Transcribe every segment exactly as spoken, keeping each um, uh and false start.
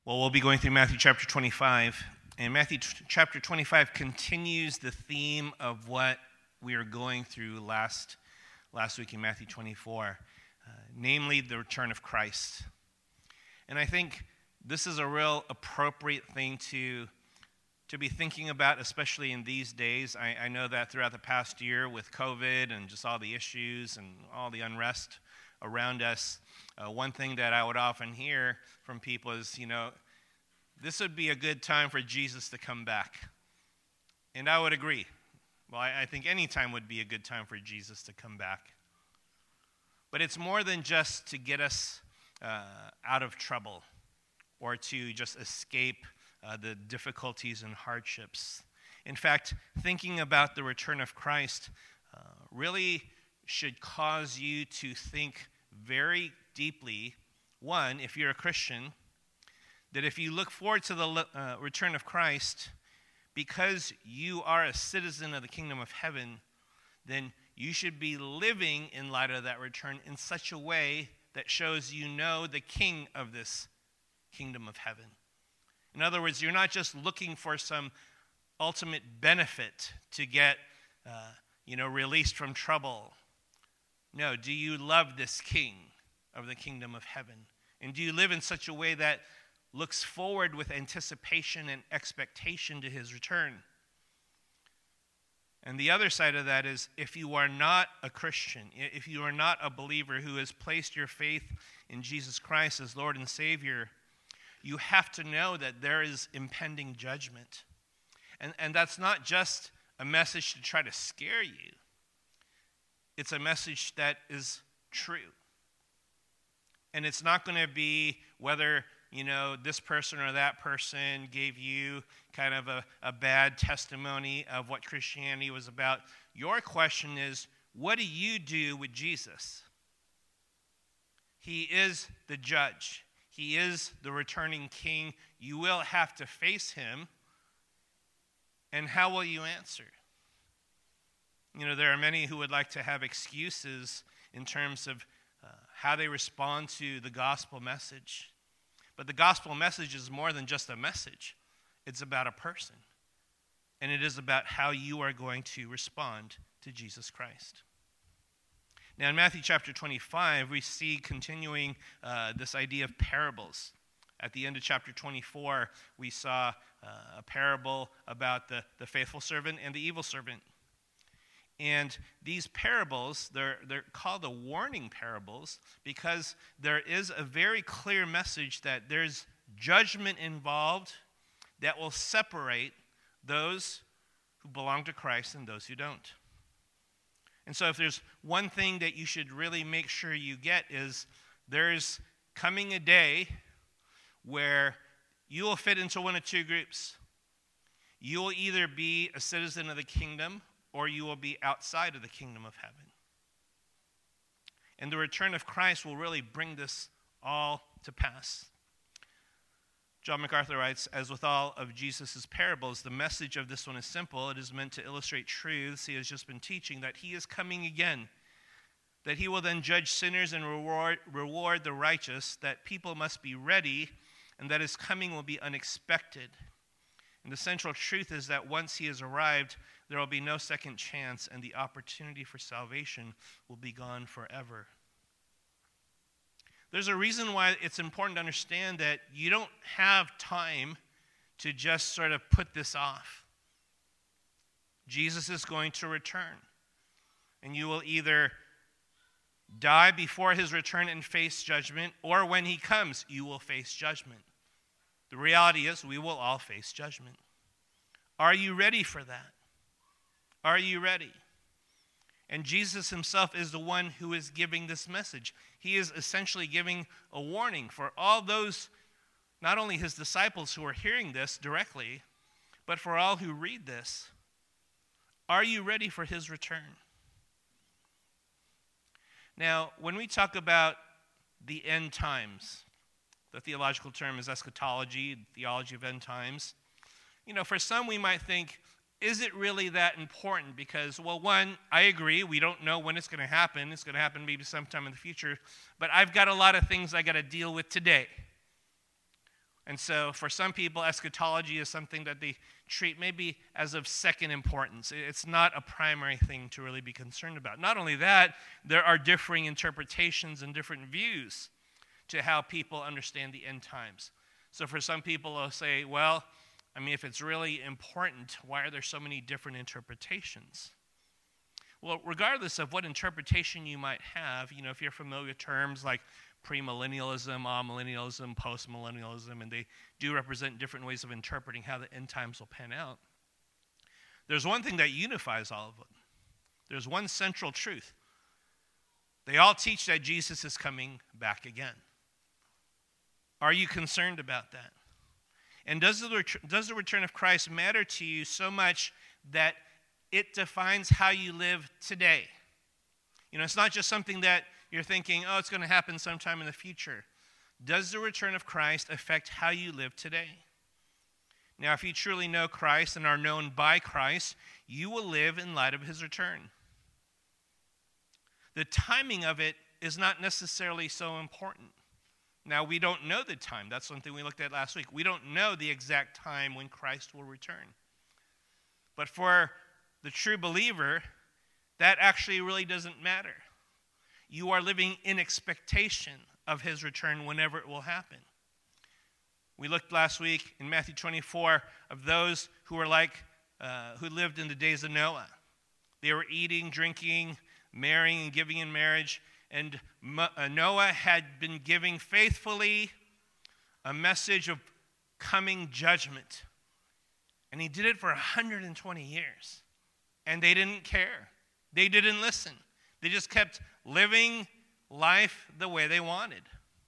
Well, we'll be going through Matthew chapter twenty-five, and Matthew t- chapter twenty-five continues the theme of what we are going through last, last week in Matthew twenty-four, uh, namely the return of Christ. And I think this is a real appropriate thing to, to be thinking about, especially in these days. I, I know that throughout the past year with COVID and just all the issues and all the unrest around us, uh, one thing that I would often hear from people is, you know, this would be a good time for Jesus to come back. And I would agree. Well, I, I think any time would be a good time for Jesus to come back. But it's more than just to get us uh, out of trouble or to just escape uh, the difficulties and hardships. In fact, thinking about the return of Christ uh, really should cause you to think very deeply, one, if you're a Christian, that if you look forward to the uh, return of Christ, because you are a citizen of the kingdom of heaven, then you should be living in light of that return in such a way that shows you know the king of this kingdom of heaven. In other words, you're not just looking for some ultimate benefit to get, uh, you know, released from trouble. No, do you love this king of the kingdom of heaven? And do you live in such a way that looks forward with anticipation and expectation to his return? And the other side of that is, if you are not a Christian, if you are not a believer who has placed your faith in Jesus Christ as Lord and Savior, you have to know that there is impending judgment. And, and that's not just a message to try to scare you. It's a message that is true. And it's not going to be whether, you know, this person or that person gave you kind of a, a bad testimony of what Christianity was about. Your question is, what do you do with Jesus? He is the judge. He is the returning king. You will have to face him. And how will you answer? You know, there are many who would like to have excuses in terms of uh, how they respond to the gospel message. But the gospel message is more than just a message. It's about a person. And it is about how you are going to respond to Jesus Christ. Now, in Matthew chapter twenty-five, we see continuing uh, this idea of parables. At the end of chapter twenty-four, we saw uh, a parable about the, the faithful servant and the evil servant. And these parables, they're, they're called the warning parables because there is a very clear message that there's judgment involved that will separate those who belong to Christ and those who don't. And so if there's one thing that you should really make sure you get is there's coming a day where you will fit into one of two groups. You will either be a citizen of the kingdom or you will be outside of the kingdom of heaven. And the return of Christ will really bring this all to pass. John MacArthur writes, as with all of Jesus' parables, the message of this one is simple. It is meant to illustrate truths he has just been teaching, that he is coming again, that he will then judge sinners and reward, reward the righteous, that people must be ready, and that his coming will be unexpected. And the central truth is that once he has arrived, there will be no second chance, and the opportunity for salvation will be gone forever. There's a reason why it's important to understand that you don't have time to just sort of put this off. Jesus is going to return, and you will either die before his return and face judgment, or when he comes, you will face judgment. The reality is we will all face judgment. Are you ready for that? Are you ready? And Jesus himself is the one who is giving this message. He is essentially giving a warning for all those, not only his disciples who are hearing this directly, but for all who read this. Are you ready for his return? Now, when we talk about the end times, the theological term is eschatology, theology of end times. You know, for some we might think, is it really that important? Because, well, one, I agree, we don't know when it's going to happen. It's going to happen maybe sometime in the future. But I've got a lot of things I got to deal with today. And so for some people, eschatology is something that they treat maybe as of second importance. It's not a primary thing to really be concerned about. Not only that, there are differing interpretations and different views to how people understand the end times. So for some people, they'll say, well, I mean, if it's really important, why are there so many different interpretations? Well, regardless of what interpretation you might have, you know, if you're familiar with terms like premillennialism, amillennialism, postmillennialism, and they do represent different ways of interpreting how the end times will pan out, there's one thing that unifies all of them. There's one central truth. They all teach that Jesus is coming back again. Are you concerned about that? And does the, ret- does the return of Christ matter to you so much that it defines how you live today? You know, it's not just something that you're thinking, oh, it's going to happen sometime in the future. Does the return of Christ affect how you live today? Now, if you truly know Christ and are known by Christ, you will live in light of his return. The timing of it is not necessarily so important. Now, we don't know the time. That's something we looked at last week. We don't know the exact time when Christ will return. But for the true believer, that actually really doesn't matter. You are living in expectation of his return whenever it will happen. We looked last week in Matthew twenty-four of those who were like, uh, who lived in the days of Noah. They were eating, drinking, marrying, and giving in marriage. And Noah had been giving faithfully a message of coming judgment. And he did it for one hundred twenty years. And they didn't care. They didn't listen. They just kept living life the way they wanted.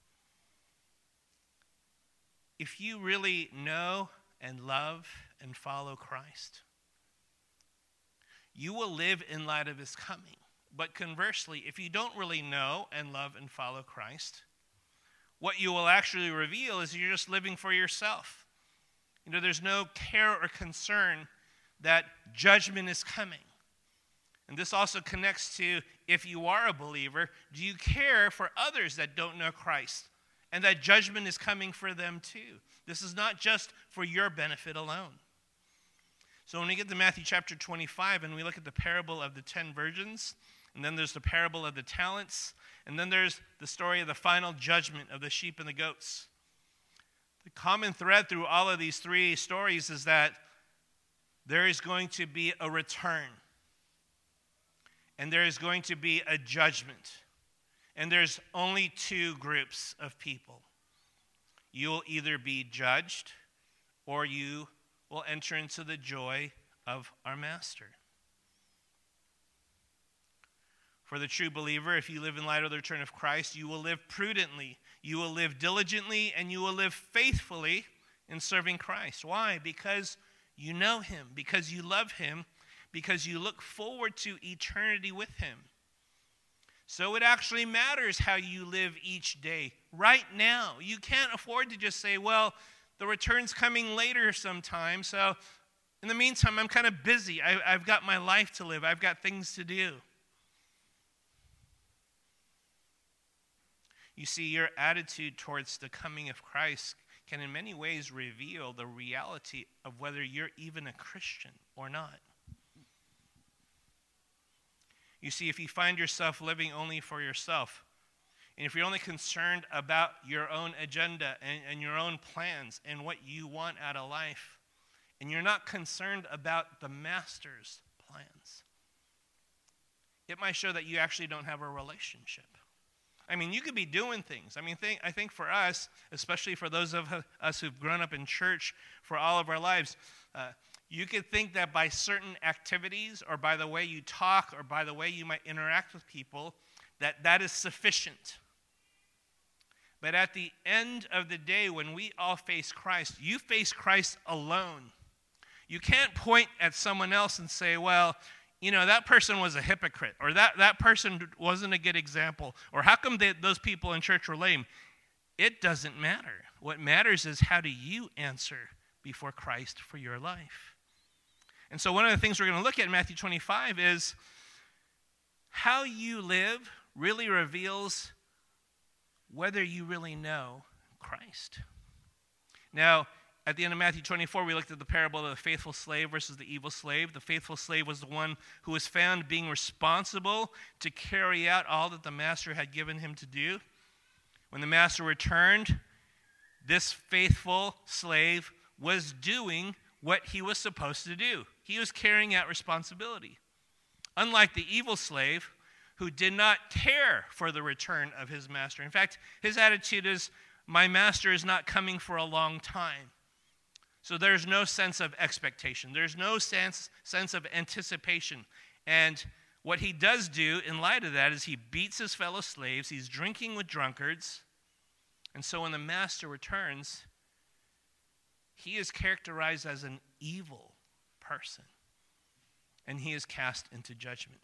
If you really know and love and follow Christ, you will live in light of his coming. But conversely, if you don't really know and love and follow Christ, what you will actually reveal is you're just living for yourself. You know, there's no care or concern that judgment is coming. And this also connects to, if you are a believer, do you care for others that don't know Christ and that judgment is coming for them too? This is not just for your benefit alone. So when we get to Matthew chapter twenty-five and we look at the parable of the ten virgins, and then there's the parable of the talents, and then there's the story of the final judgment of the sheep and the goats. The common thread through all of these three stories is that there is going to be a return. And there is going to be a judgment. And there's only two groups of people. You'll either be judged or you will enter into the joy of our Master. For the true believer, if you live in light of the return of Christ, you will live prudently, you will live diligently, and you will live faithfully in serving Christ. Why? Because you know him, because you love him, because you look forward to eternity with him. So it actually matters how you live each day. Right now, you can't afford to just say, well, the return's coming later sometime, so in the meantime, I'm kind of busy. I, I've got my life to live. I've got things to do. You see, your attitude towards the coming of Christ can in many ways reveal the reality of whether you're even a Christian or not. You see, if you find yourself living only for yourself, and if you're only concerned about your own agenda and, and your own plans and what you want out of life, and you're not concerned about the Master's plans, it might show that you actually don't have a relationship. I mean, you could be doing things. I mean, think, I think for us, especially for those of us who've grown up in church for all of our lives, uh, you could think that by certain activities or by the way you talk or by the way you might interact with people, that that is sufficient. But at the end of the day, when we all face Christ, you face Christ alone. You can't point at someone else and say, well, you know, that person was a hypocrite, or that, that person wasn't a good example, or how come they, those people in church were lame? It doesn't matter. What matters is how do you answer before Christ for your life? And so one of the things we're going to look at in Matthew twenty-five is how you live really reveals whether you really know Christ. Now, at the end of Matthew twenty-four, we looked at the parable of the faithful slave versus the evil slave. The faithful slave was the one who was found being responsible to carry out all that the master had given him to do. When the master returned, this faithful slave was doing what he was supposed to do. He was carrying out responsibility. Unlike the evil slave, who did not care for the return of his master. In fact, his attitude is, my master is not coming for a long time. So there's no sense of expectation. There's no sense, sense of anticipation. And what he does do in light of that is he beats his fellow slaves. He's drinking with drunkards. And so when the master returns, he is characterized as an evil person. And he is cast into judgment.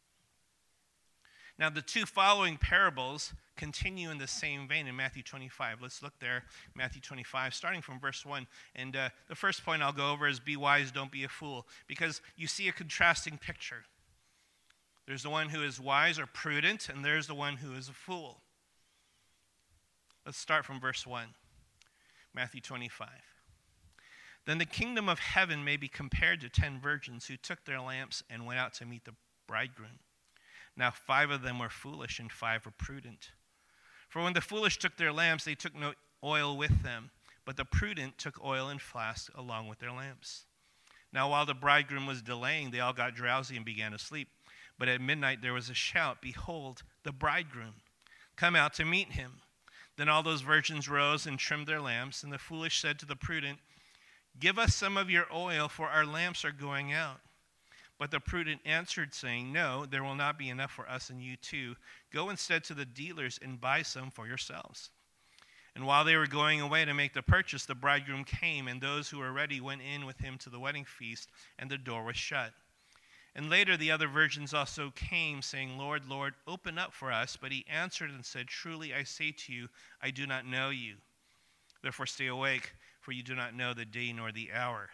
Now, the two following parables continue in the same vein in Matthew twenty-five. Let's look there, Matthew twenty-five, starting from verse one. And uh, the first point I'll go over is be wise, don't be a fool, because you see a contrasting picture. There's the one who is wise or prudent, and there's the one who is a fool. Let's start from verse one, Matthew twenty-five. Then the kingdom of heaven may be compared to ten virgins who took their lamps and went out to meet the bridegroom. Now five of them were foolish and five were prudent. For when the foolish took their lamps, they took no oil with them, but the prudent took oil in flasks along with their lamps. Now while the bridegroom was delaying, they all got drowsy and began to sleep. But at midnight there was a shout, behold, the bridegroom, come out to meet him. Then all those virgins rose and trimmed their lamps, and the foolish said to the prudent, give us some of your oil, for our lamps are going out. But the prudent answered, saying, no, there will not be enough for us and you too. Go instead to the dealers and buy some for yourselves. And while they were going away to make the purchase, the bridegroom came, and those who were ready went in with him to the wedding feast, and the door was shut. And later the other virgins also came, saying, Lord, Lord, open up for us. But he answered and said, truly I say to you, I do not know you. Therefore stay awake, for you do not know the day nor the hour.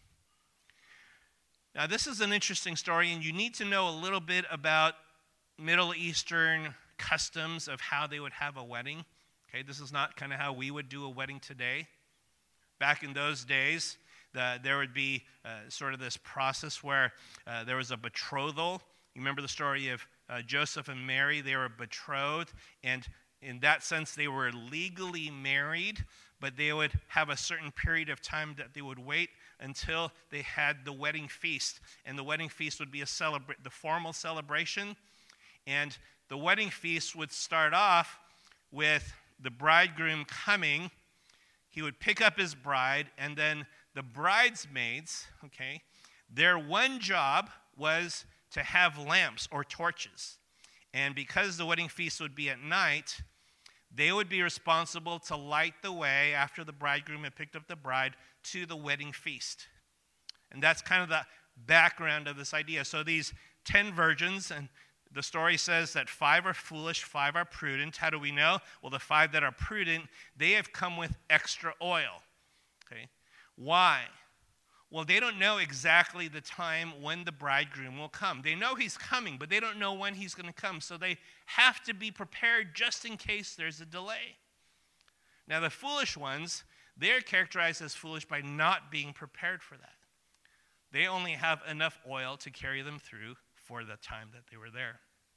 Now, this is an interesting story, and you need to know a little bit about Middle Eastern customs of how they would have a wedding. Okay, this is not kind of how we would do a wedding today. Back in those days, the, there would be uh, sort of this process where uh, there was a betrothal. You remember the story of uh, Joseph and Mary? They were betrothed, and in that sense, they were legally married, but they would have a certain period of time that they would wait until they had the wedding feast. And the wedding feast would be a celebra- the formal celebration. And the wedding feast would start off with the bridegroom coming. He would pick up his bride, and then the bridesmaids, okay, their one job was to have lamps or torches. And because the wedding feast would be at night, they would be responsible to light the way after the bridegroom had picked up the bride to the wedding feast. And that's kind of the background of this idea. So these ten virgins, and the story says that five are foolish, five are prudent. How do we know? Well, the five that are prudent, they have come with extra oil. Okay, why? Well, they don't know exactly the time when the bridegroom will come. They know he's coming, but they don't know when he's going to come. So they have to be prepared just in case there's a delay. Now, the foolish ones, they're characterized as foolish by not being prepared for that. They only have enough oil to carry them through for the time that they were there.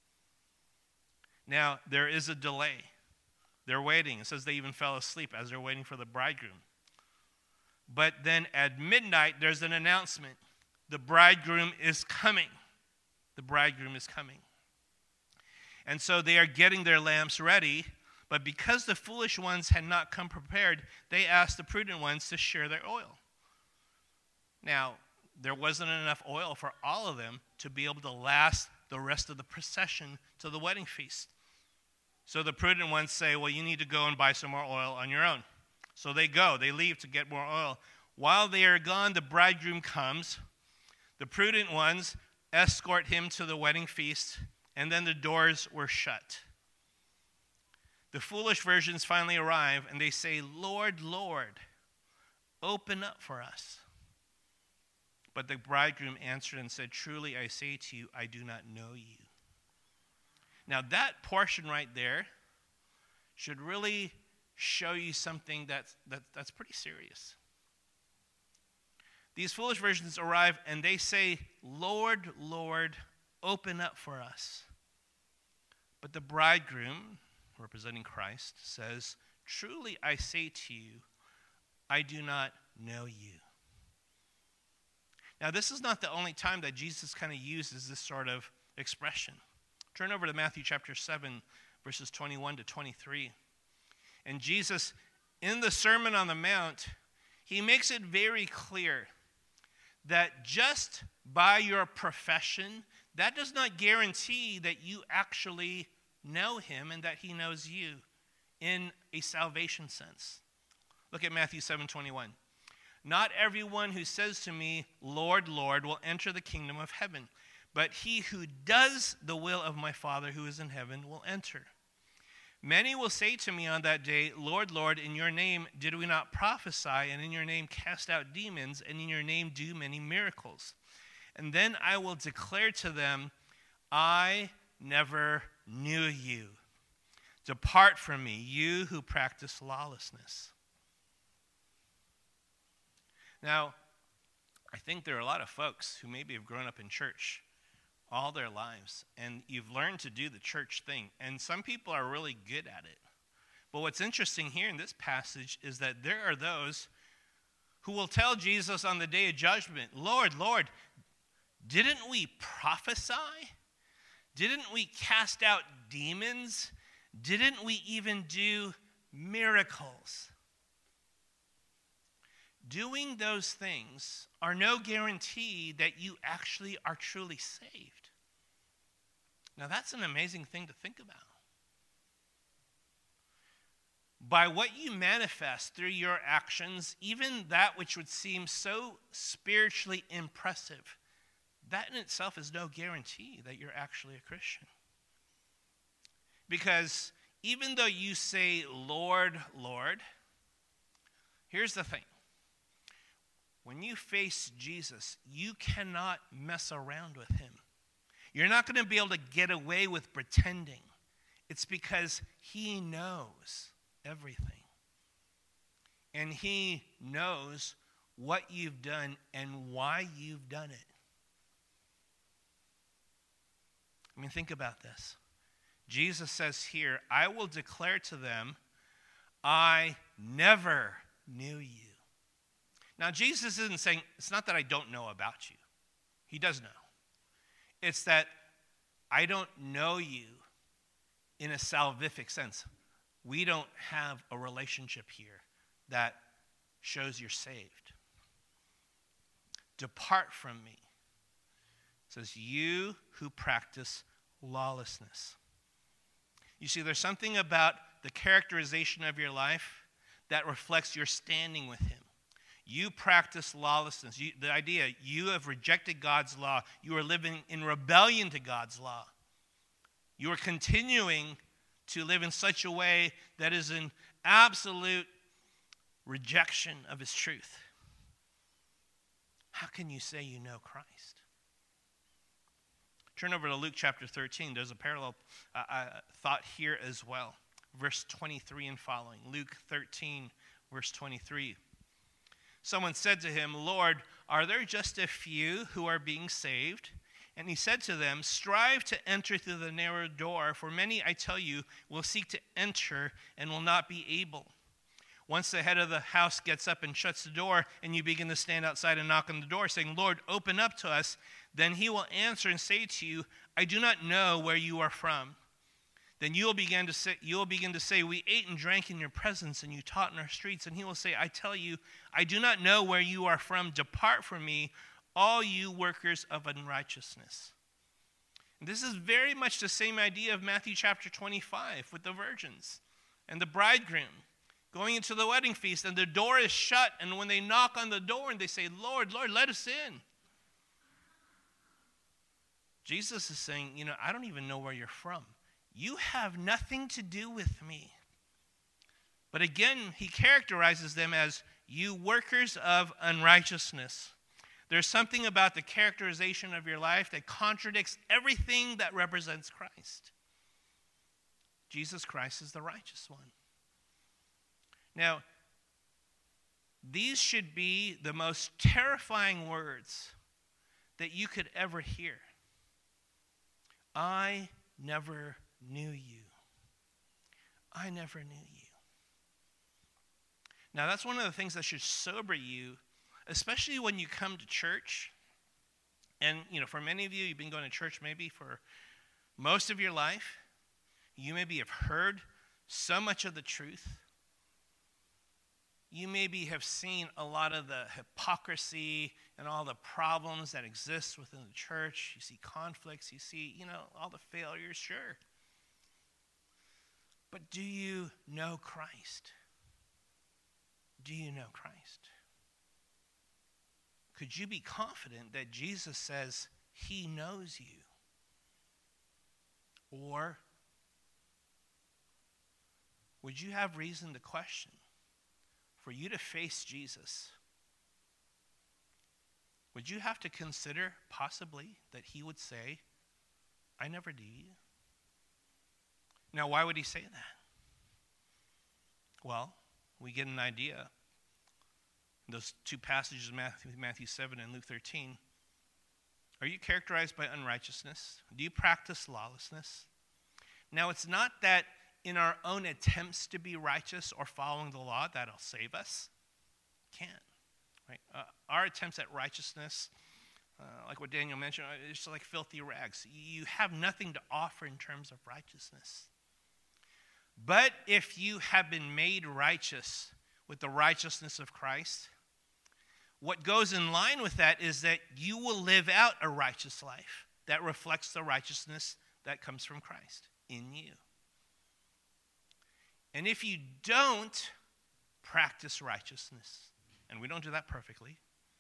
Now, there is a delay. They're waiting. It says they even fell asleep as they're waiting for the bridegroom. But then at midnight, there's an announcement. The bridegroom is coming. The bridegroom is coming. And so they are getting their lamps ready, but because the foolish ones had not come prepared, they asked the prudent ones to share their oil. Now, there wasn't enough oil for all of them to be able to last the rest of the procession to the wedding feast. So the prudent ones say, well, you need to go and buy some more oil on your own. So they go, they leave to get more oil. While they are gone, the bridegroom comes. The prudent ones escort him to the wedding feast, and then the doors were shut. The foolish virgins finally arrive, and they say, Lord, Lord, open up for us. But the bridegroom answered and said, truly I say to you, I do not know you. Now that portion right there should really show you something that's, that, that's pretty serious. These foolish virgins arrive and they say, Lord, Lord, open up for us. But the bridegroom, representing Christ, says, truly I say to you, I do not know you. Now, this is not the only time that Jesus kind of uses this sort of expression. Turn over to Matthew chapter seven, verses twenty-one to twenty-three. And Jesus, in the Sermon on the Mount, he makes it very clear that just by your profession, that does not guarantee that you actually know him and that he knows you in a salvation sense. Look at Matthew seven twenty-one. Not everyone who says to me, Lord, Lord, will enter the kingdom of heaven, but he who does the will of my Father who is in heaven will enter. Many will say to me on that day, Lord, Lord, in your name did we not prophesy, and in your name cast out demons, and in your name do many miracles? And then I will declare to them, I never knew you. Depart from me, you who practice lawlessness. Now, I think there are a lot of folks who maybe have grown up in church all their lives, and you've learned to do the church thing, and some people are really good at it. But what's interesting here in this passage is that there are those who will tell Jesus on the day of judgment, Lord, Lord, didn't we prophesy? Didn't we cast out demons? Didn't we even do miracles? Doing those things are no guarantee that you actually are truly saved. Now, that's an amazing thing to think about. By what you manifest through your actions, even that which would seem so spiritually impressive, that in itself is no guarantee that you're actually a Christian. Because even though you say, Lord, Lord, here's the thing. When you face Jesus, you cannot mess around with him. You're not going to be able to get away with pretending. It's because he knows everything. And he knows what you've done and why you've done it. I mean, think about this. Jesus says here, I will declare to them, I never knew you. Now, Jesus isn't saying, it's not that I don't know about you. He does know. It's that I don't know you in a salvific sense. We don't have a relationship here that shows you're saved. Depart from me. It says, you who practice lawlessness. You see, there's something about the characterization of your life that reflects your standing with him. You practice lawlessness. You, the idea, you have rejected God's law. You are living in rebellion to God's law. You are continuing to live in such a way that is in absolute rejection of his truth. How can you say you know Christ? Turn over to Luke chapter thirteen. There's a parallel uh, uh, thought here as well. Verse twenty-three and following. Luke thirteen, verse twenty-three. Someone said to him, Lord, are there just a few who are being saved? And he said to them, strive to enter through the narrow door, for many, I tell you, will seek to enter and will not be able. Once the head of the house gets up and shuts the door, and you begin to stand outside and knock on the door, saying, Lord, open up to us, then he will answer and say to you, I do not know where you are from. Then you will begin to say, you will begin to say, we ate and drank in your presence, and you taught in our streets. And he will say, I tell you, I do not know where you are from. Depart from me, all you workers of unrighteousness. And this is very much the same idea of Matthew chapter twenty-five with the virgins and the bridegroom going into the wedding feast, and the door is shut. And when they knock on the door and they say, Lord, Lord, let us in. Jesus is saying, you know, I don't even know where you're from. You have nothing to do with me. But again, he characterizes them as you workers of unrighteousness. There's something about the characterization of your life that contradicts everything that represents Christ. Jesus Christ is the righteous one. Now, these should be the most terrifying words that you could ever hear. I never knew you. I never knew you. Now, that's one of the things that should sober you, especially when you come to church. And, you know, for many of you, you've been going to church maybe for most of your life. You maybe have heard so much of the truth. You maybe have seen a lot of the hypocrisy and all the problems that exist within the church. You see conflicts, you see, you know, all the failures, sure. But do you know Christ? Do you know Christ? Could you be confident that Jesus says he knows you? Or would you have reason to question? For you to face Jesus, would you have to consider possibly that he would say, I never knew you? Now, why would he say that? Well, we get an idea. Those two passages, Matthew, Matthew seven and Luke thirteen. Are you characterized by unrighteousness? Do you practice lawlessness? Now, it's not that in our own attempts to be righteous or following the law that'll save us. Can't. Right? Uh, our attempts at righteousness, uh, like what Daniel mentioned, it's just like filthy rags. You have nothing to offer in terms of righteousness. But if you have been made righteous with the righteousness of Christ, what goes in line with that is that you will live out a righteous life that reflects the righteousness that comes from Christ in you. And if you don't practice righteousness, and we don't do that perfectly,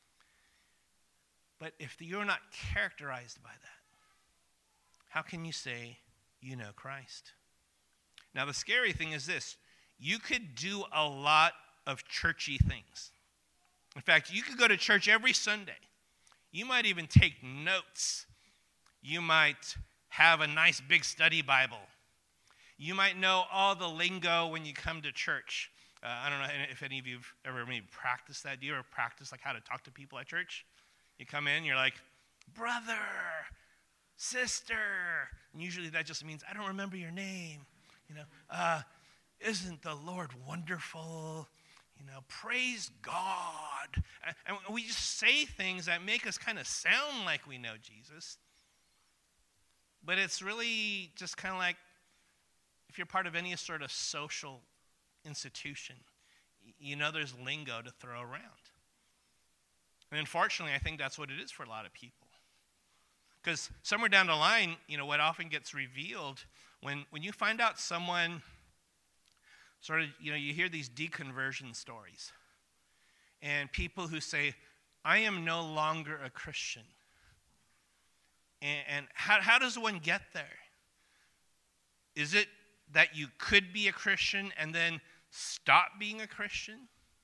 but if you're not characterized by that, how can you say you know Christ? Now, the scary thing is this. You could do a lot of churchy things. In fact, you could go to church every Sunday. You might even take notes. You might have a nice big study Bible. You might know all the lingo when you come to church. Uh, I don't know if any of you have ever maybe practiced that. Do you ever practice like how to talk to people at church? You come in, you're like, brother, sister. And usually that just means, I don't remember your name. You know, uh, isn't the Lord wonderful? You know, praise God. And we just say things that make us kind of sound like we know Jesus. But it's really just kind of like, if you're part of any sort of social institution, you know there's lingo to throw around. And unfortunately, I think that's what it is for a lot of people. Because somewhere down the line, you know, what often gets revealed, when, when you find out someone sort of, you know, you hear these deconversion stories. And people who say, I am no longer a Christian. And, and how, how does one get there? Is it that you could be a Christian and then stop being a Christian?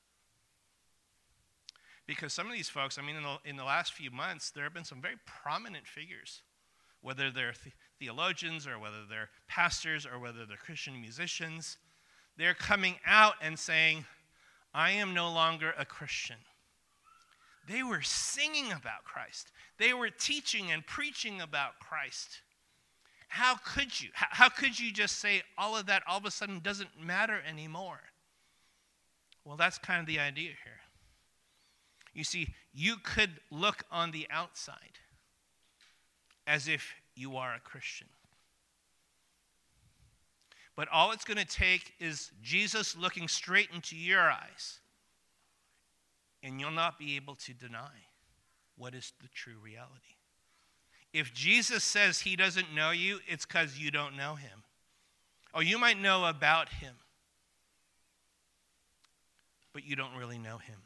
Because some of these folks, I mean, in the, in the last few months, there have been some very prominent figures, whether they're the- theologians or whether they're pastors or whether they're Christian musicians. They're coming out and saying, I am no longer a Christian. They were singing about Christ. They were teaching and preaching about Christ. How could you? How could you just say all of that all of a sudden doesn't matter anymore? Well, that's kind of the idea here. You see, you could look on the outside as if you are a Christian. But all it's going to take is Jesus looking straight into your eyes, and you'll not be able to deny what is the true reality. If Jesus says he doesn't know you, it's because you don't know him. Oh, you might know about him, but you don't really know him.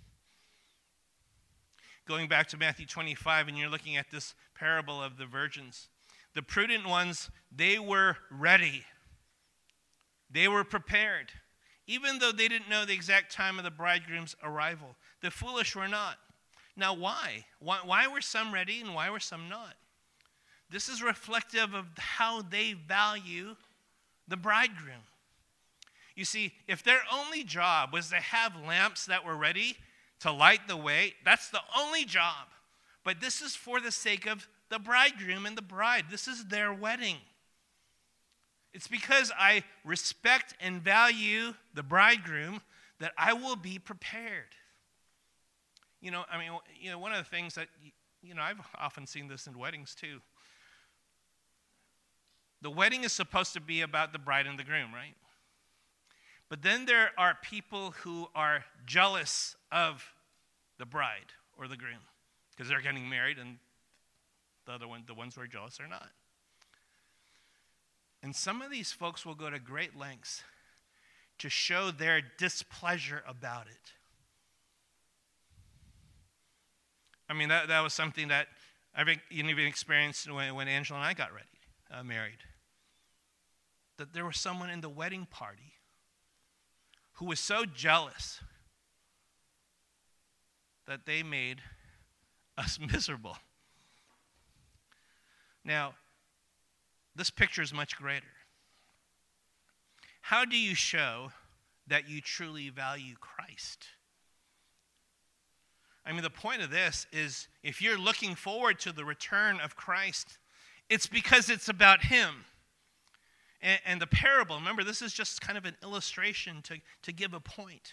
Going back to Matthew twenty-five, and you're looking at this parable of the virgins. The prudent ones, they were ready. They were prepared, even though they didn't know the exact time of the bridegroom's arrival. The foolish were not. Now, why? Why, why were some ready and why were some not? This is reflective of how they value the bridegroom. You see, if their only job was to have lamps that were ready to light the way, that's the only job. But this is for the sake of the bridegroom and the bride. This is their wedding. It's because I respect and value the bridegroom that I will be prepared. You know, I mean, you know, one of the things that, you know, I've often seen this in weddings too. The wedding is supposed to be about the bride and the groom, right? But then there are people who are jealous of the bride or the groom because they're getting married, and the other one, the ones who are jealous are not. And some of these folks will go to great lengths to show their displeasure about it. I mean, that, that was something that I've even experienced when, when Angela and I got ready, uh, married. That there was someone in the wedding party who was so jealous that they made us miserable. Now, this picture is much greater. How do you show that you truly value Christ? I mean, the point of this is if you're looking forward to the return of Christ, it's because it's about him. And, and the parable, remember, this is just kind of an illustration to, to give a point.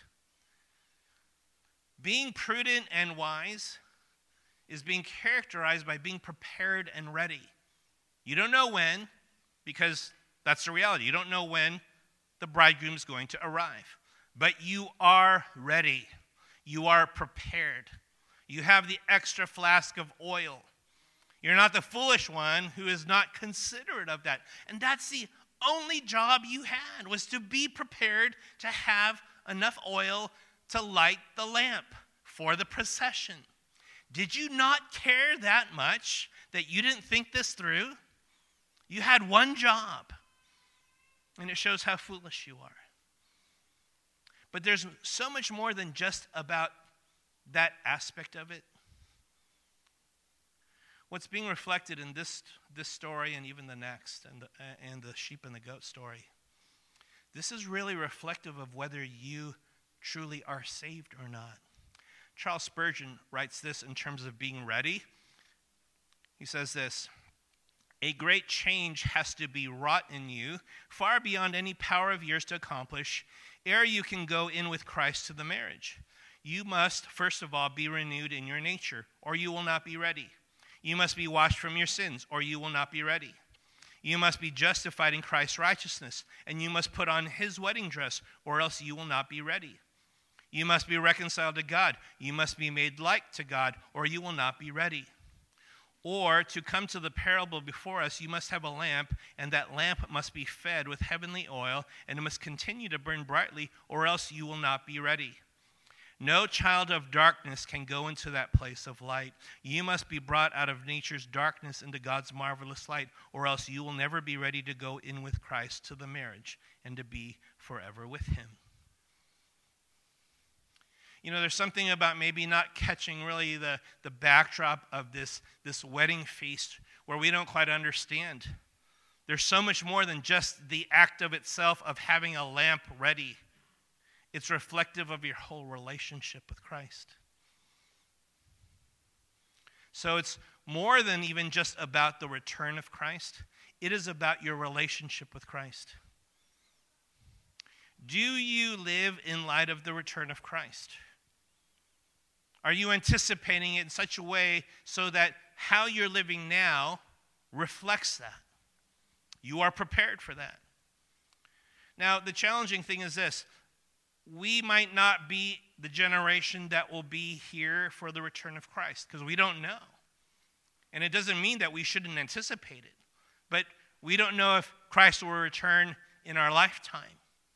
Being prudent and wise is being characterized by being prepared and ready. You don't know when, because that's the reality. You don't know when the bridegroom is going to arrive. But you are ready. You are prepared. You have the extra flask of oil. You're not the foolish one who is not considerate of that. And that's the only job you had, was to be prepared to have enough oil to light the lamp for the procession. Did you not care that much that you didn't think this through? You had one job, and it shows how foolish you are. But there's so much more than just about that aspect of it. What's being reflected in this, this story and even the next, and the, and the sheep and the goat story, this is really reflective of whether you truly are saved or not. Charles Spurgeon writes this in terms of being ready. He says this: a great change has to be wrought in you, far beyond any power of yours to accomplish, ere you can go in with Christ to the marriage. You must, first of all, be renewed in your nature, or you will not be ready. You must be washed from your sins, or you will not be ready. You must be justified in Christ's righteousness, and you must put on his wedding dress, or else you will not be ready. You must be reconciled to God. You must be made like to God, or you will not be ready. Or, to come to the parable before us, you must have a lamp, and that lamp must be fed with heavenly oil, and it must continue to burn brightly, or else you will not be ready. No child of darkness can go into that place of light. You must be brought out of nature's darkness into God's marvelous light, or else you will never be ready to go in with Christ to the marriage and to be forever with him. You know, there's something about maybe not catching really the, the backdrop of this, this wedding feast where we don't quite understand. There's so much more than just the act of itself of having a lamp ready. It's reflective of your whole relationship with Christ. So it's more than even just about the return of Christ. It is about your relationship with Christ. Do you live in light of the return of Christ? Are you anticipating it in such a way so that how you're living now reflects that? You are prepared for that. Now, the challenging thing is this. We might not be the generation that will be here for the return of Christ because we don't know. And it doesn't mean that we shouldn't anticipate it. But we don't know if Christ will return in our lifetime.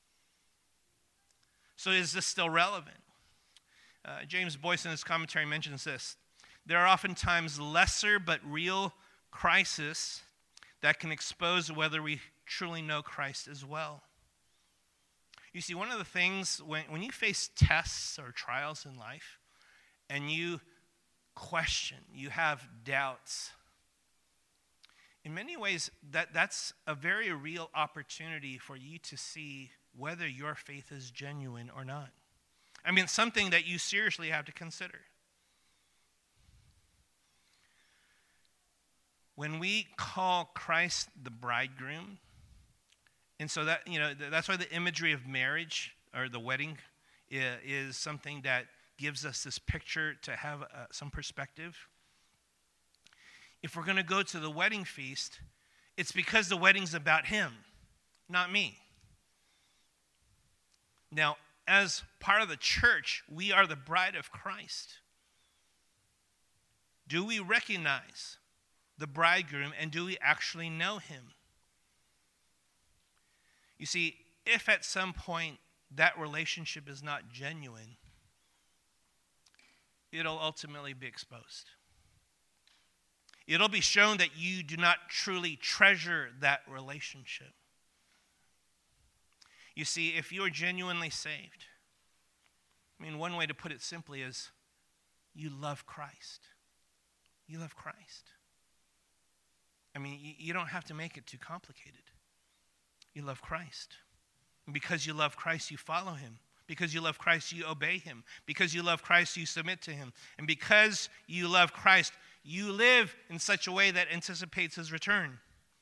So is this still relevant? Uh, James Boyce in his commentary mentions this. There are oftentimes lesser but real crises that can expose whether we truly know Christ as well. You see, one of the things, when, when you face tests or trials in life, and you question, you have doubts, in many ways, that, that's a very real opportunity for you to see whether your faith is genuine or not. I mean, it's something that you seriously have to consider. When we call Christ the bridegroom, and so that, you know, that's why the imagery of marriage or the wedding is something that gives us this picture to have uh, some perspective. If we're going to go to the wedding feast, it's because the wedding's about him, not me. Now, as part of the church, we are the bride of Christ. Do we recognize the bridegroom, and do we actually know him? You see, if at some point that relationship is not genuine, it'll ultimately be exposed. It'll be shown that you do not truly treasure that relationship. You see, if you are genuinely saved, I mean, one way to put it simply is you love Christ. You love Christ. I mean, you don't have to make it too complicated. You love Christ. And because you love Christ, you follow him. Because you love Christ, you obey him. Because you love Christ, you submit to him. And because you love Christ, you live in such a way that anticipates his return.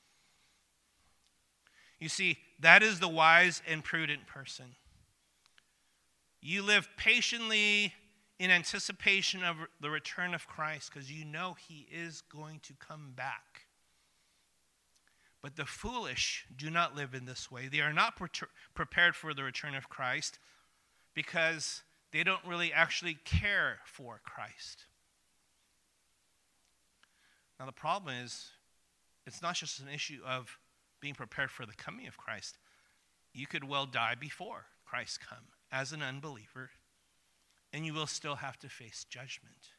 You see, that is the wise and prudent person. You live patiently in anticipation of the return of Christ because you know he is going to come back. But the foolish do not live in this way. They are not pre- prepared for the return of Christ because they don't really actually care for Christ. Now the problem is, it's not just an issue of being prepared for the coming of Christ. You could well die before Christ come as an unbeliever, and you will still have to face judgment.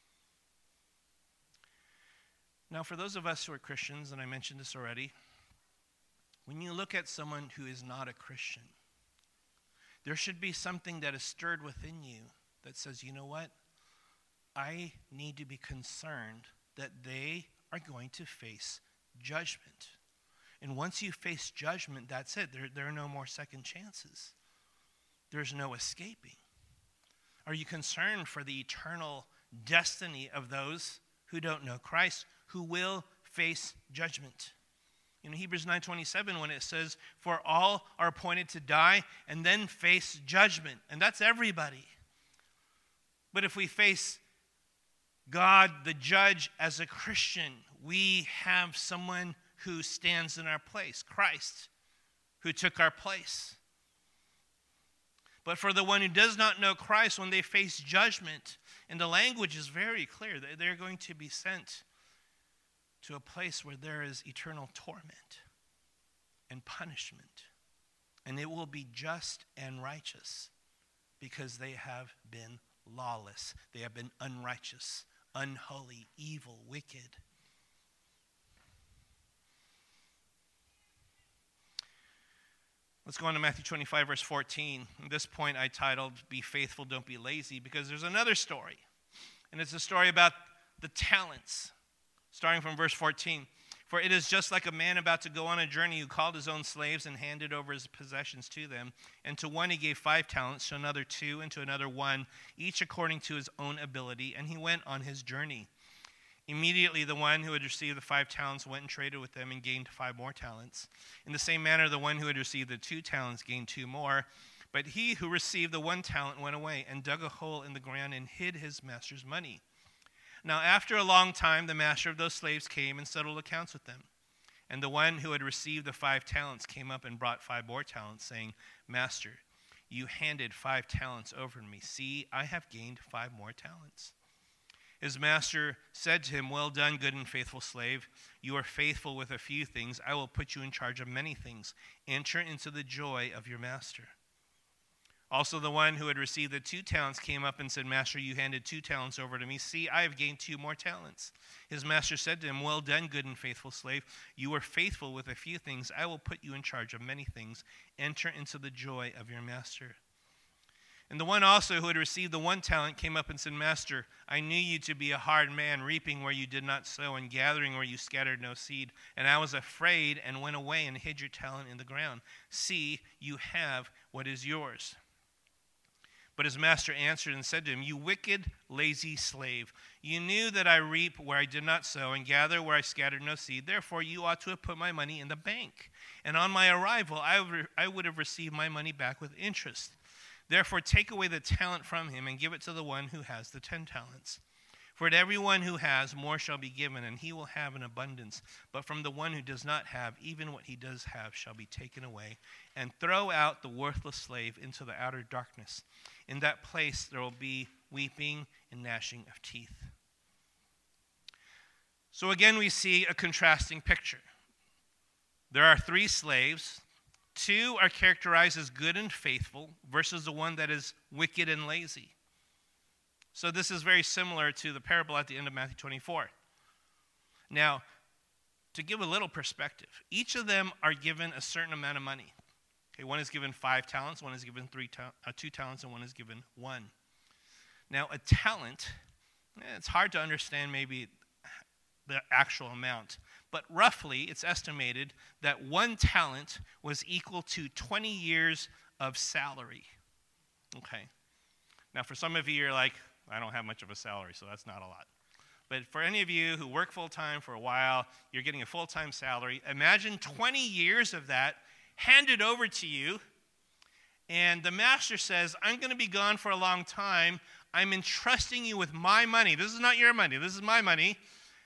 Now, for those of us who are Christians, and I mentioned this already, when you look at someone who is not a Christian, there should be something that is stirred within you that says, you know what? I need to be concerned that they are going to face judgment. And once you face judgment, that's it. There, there are no more second chances. There's no escaping. Are you concerned for the eternal destiny of those who don't know Christ, who will face judgment? In Hebrews nine twenty-seven, when it says, for all are appointed to die and then face judgment. And that's everybody. But if we face God, the judge, as a Christian, we have someone who stands in our place, Christ, who took our place. But for the one who does not know Christ, when they face judgment, and the language is very clear, they're going to be sent to a place where there is eternal torment and punishment. And it will be just and righteous because they have been lawless. They have been unrighteous, unholy, evil, wicked. Let's go on to Matthew twenty-five, verse fourteen. At this point, I titled, Be Faithful, Don't Be Lazy, because there's another story. And it's a story about the talents, starting from verse fourteen. For it is just like a man about to go on a journey who called his own slaves and handed over his possessions to them. And to one he gave five talents, to another two, and to another one, each according to his own ability. And he went on his journey. Immediately the one who had received the five talents went and traded with them and gained five more talents. In the same manner, the one who had received the two talents gained two more. But he who received the one talent went away and dug a hole in the ground and hid his master's money. Now after a long time, the master of those slaves came and settled accounts with them. And the one who had received the five talents came up and brought five more talents, saying, Master, you handed five talents over to me. See, I have gained five more talents. His master said to him, Well done, good and faithful slave. You are faithful with a few things. I will put you in charge of many things. Enter into the joy of your master. Also the one who had received the two talents came up and said, Master, you handed two talents over to me. See, I have gained two more talents. His master said to him, Well done, good and faithful slave. You are faithful with a few things. I will put you in charge of many things. Enter into the joy of your master. And the one also who had received the one talent came up and said, Master, I knew you to be a hard man, reaping where you did not sow and gathering where you scattered no seed. And I was afraid and went away and hid your talent in the ground. See, you have what is yours. But his master answered and said to him, You wicked, lazy slave, you knew that I reap where I did not sow and gather where I scattered no seed. Therefore, you ought to have put my money in the bank. And on my arrival, I would, I would have received my money back with interest. Therefore, take away the talent from him and give it to the one who has the ten talents. For to everyone who has, more shall be given, and he will have an abundance. But from the one who does not have, even what he does have shall be taken away. And throw out the worthless slave into the outer darkness. In that place there will be weeping and gnashing of teeth. So again, we see a contrasting picture. There are three slaves. Two are characterized as good and faithful versus the one that is wicked and lazy. So this is very similar to the parable at the end of Matthew twenty-four. Now, to give a little perspective, each of them are given a certain amount of money. Okay, one is given five talents, one is given three ta- uh, two talents, and one is given one. Now, a talent, eh, it's hard to understand maybe the actual amount, but roughly it's estimated that one talent was equal to twenty years of salary. Okay. Now, for some of you, you're like, I don't have much of a salary, so that's not a lot. But for any of you who work full-time for a while, you're getting a full-time salary. Imagine twenty years of that handed over to you, and the master says, I'm going to be gone for a long time. I'm entrusting you with my money. This is not your money. This is my money.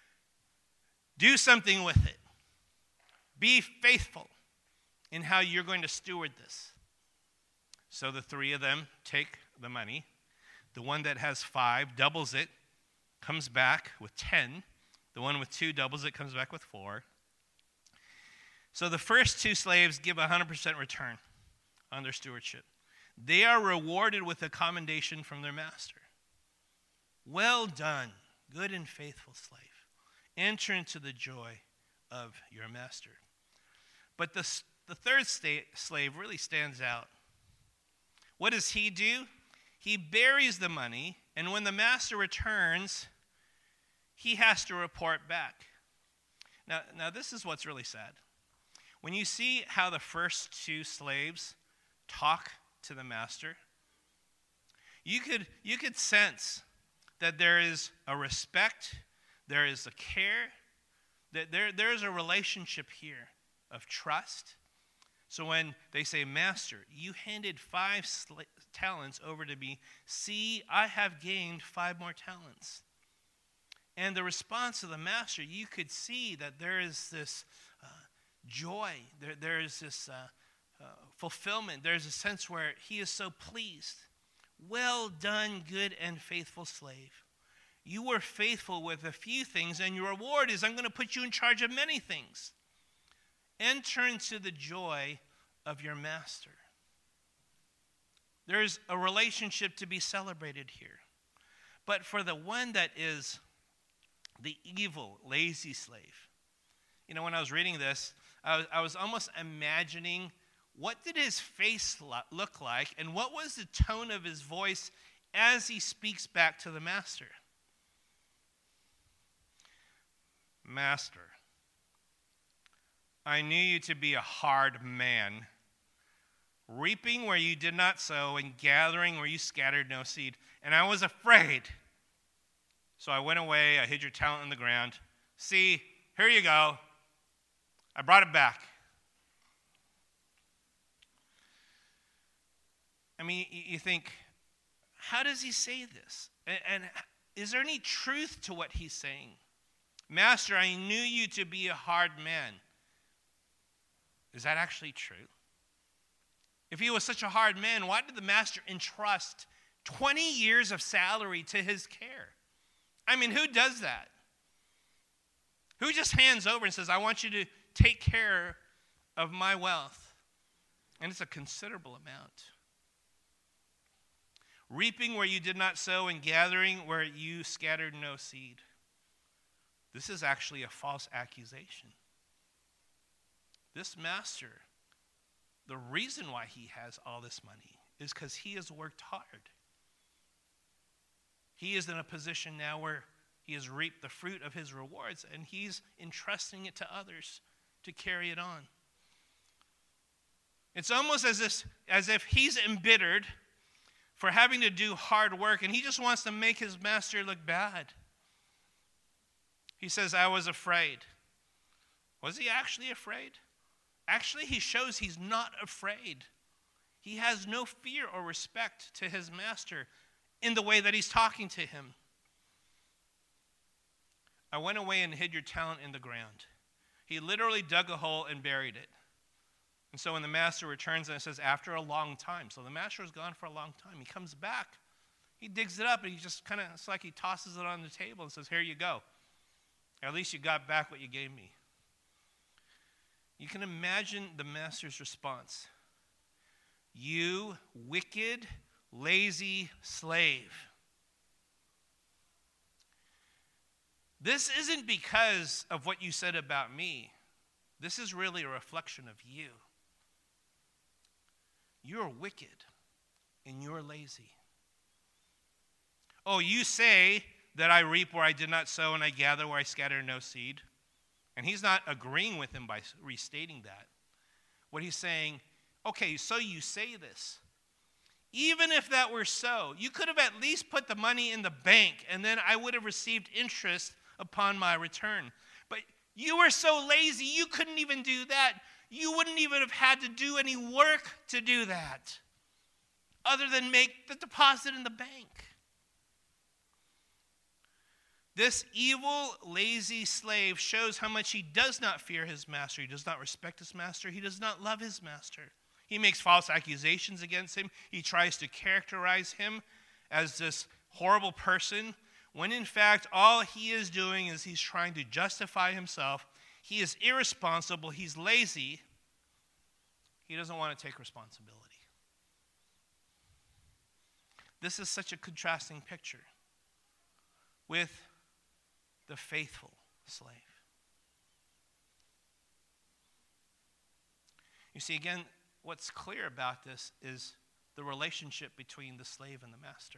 Do something with it. Be faithful in how you're going to steward this. So the three of them take the money. The one that has five doubles it, comes back with ten. The one with two doubles it, comes back with four. So the first two slaves give a one hundred percent return on their stewardship. They are rewarded with a commendation from their master. Well done, good and faithful slave. Enter into the joy of your master. But the, the third sta- slave really stands out. What does he do? He buries the money, and when the master returns, he has to report back. Now, now this is what's really sad. When you see how the first two slaves talk to the master, you could, you could sense that there is a respect, there is a care, that there, there is a relationship here of trust. So when they say, Master, you handed five sl- talents over to me. See, I have gained five more talents. And the response of the master, you could see that there is this uh, joy. There, there is this uh, uh, fulfillment. There's a sense where he is so pleased. Well done, good and faithful slave. You were faithful with a few things, and your reward is I'm going to put you in charge of many things. Enter into the joy of your master. There's a relationship to be celebrated here. But for the one that is the evil, lazy slave, you know, when I was reading this, I was, I was almost imagining what did his face lo- look like and what was the tone of his voice as he speaks back to the master. Master, I knew you to be a hard man, reaping where you did not sow and gathering where you scattered no seed. And I was afraid. So I went away, I hid your talent in the ground. See, here you go. I brought it back. I mean, you think, how does he say this? And is there any truth to what he's saying? Master, I knew you to be a hard man. Is that actually true? If he was such a hard man, why did the master entrust twenty years of salary to his care? I mean, who does that? Who just hands over and says, I want you to take care of my wealth? And it's a considerable amount. Reaping where you did not sow and gathering where you scattered no seed. This is actually a false accusation. This master, the reason why he has all this money is because he has worked hard. He is in a position now where he has reaped the fruit of his rewards, and he's entrusting it to others to carry it on. It's almost as if, as if he's embittered for having to do hard work, and he just wants to make his master look bad. He says, I was afraid. Was he actually afraid? Actually, he shows he's not afraid. He has no fear or respect to his master in the way that he's talking to him. I went away and hid your talent in the ground. He literally dug a hole and buried it. And so when the master returns, and it says, after a long time. So the master is gone for a long time. He comes back. He digs it up, and he just kind of, it's like he tosses it on the table and says, here you go. At least you got back what you gave me. You can imagine the master's response. You wicked, lazy slave. This isn't because of what you said about me. This is really a reflection of you. You're wicked and you're lazy. Oh, you say that I reap where I did not sow and I gather where I scattered no seed. And he's not agreeing with him by restating that. What he's saying, okay, so you say this. Even if that were so, you could have at least put the money in the bank, and then I would have received interest upon my return. But you were so lazy, you couldn't even do that. You wouldn't even have had to do any work to do that, other than make the deposit in the bank. This evil, lazy slave shows how much he does not fear his master. He does not respect his master. He does not love his master. He makes false accusations against him. He tries to characterize him as this horrible person, when in fact all he is doing is he's trying to justify himself. He is irresponsible. He's lazy. He doesn't want to take responsibility. This is such a contrasting picture with the faithful slave. You see, again, what's clear about this is the relationship between the slave and the master.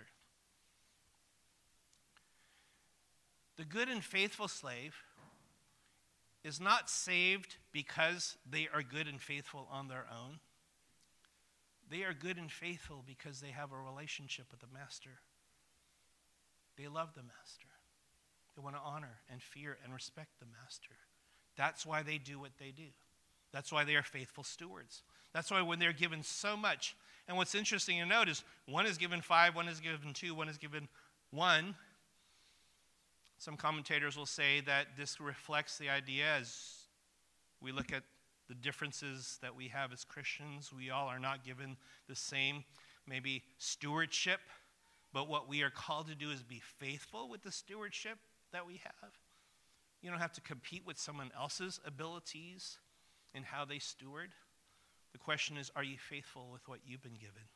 The good and faithful slave is not saved because they are good and faithful on their own. They are good and faithful because they have a relationship with the master. They love the master. They want to honor and fear and respect the master. That's why they do what they do. That's why they are faithful stewards. That's why when they're given so much, and what's interesting to note is one is given five, one is given two, one is given one. Some commentators will say that this reflects the idea as we look at the differences that we have as Christians. We all are not given the same, maybe, stewardship, but what we are called to do is be faithful with the stewardship that we have. You don't have to compete with someone else's abilities in how they steward. The question is, are you faithful with what you've been given?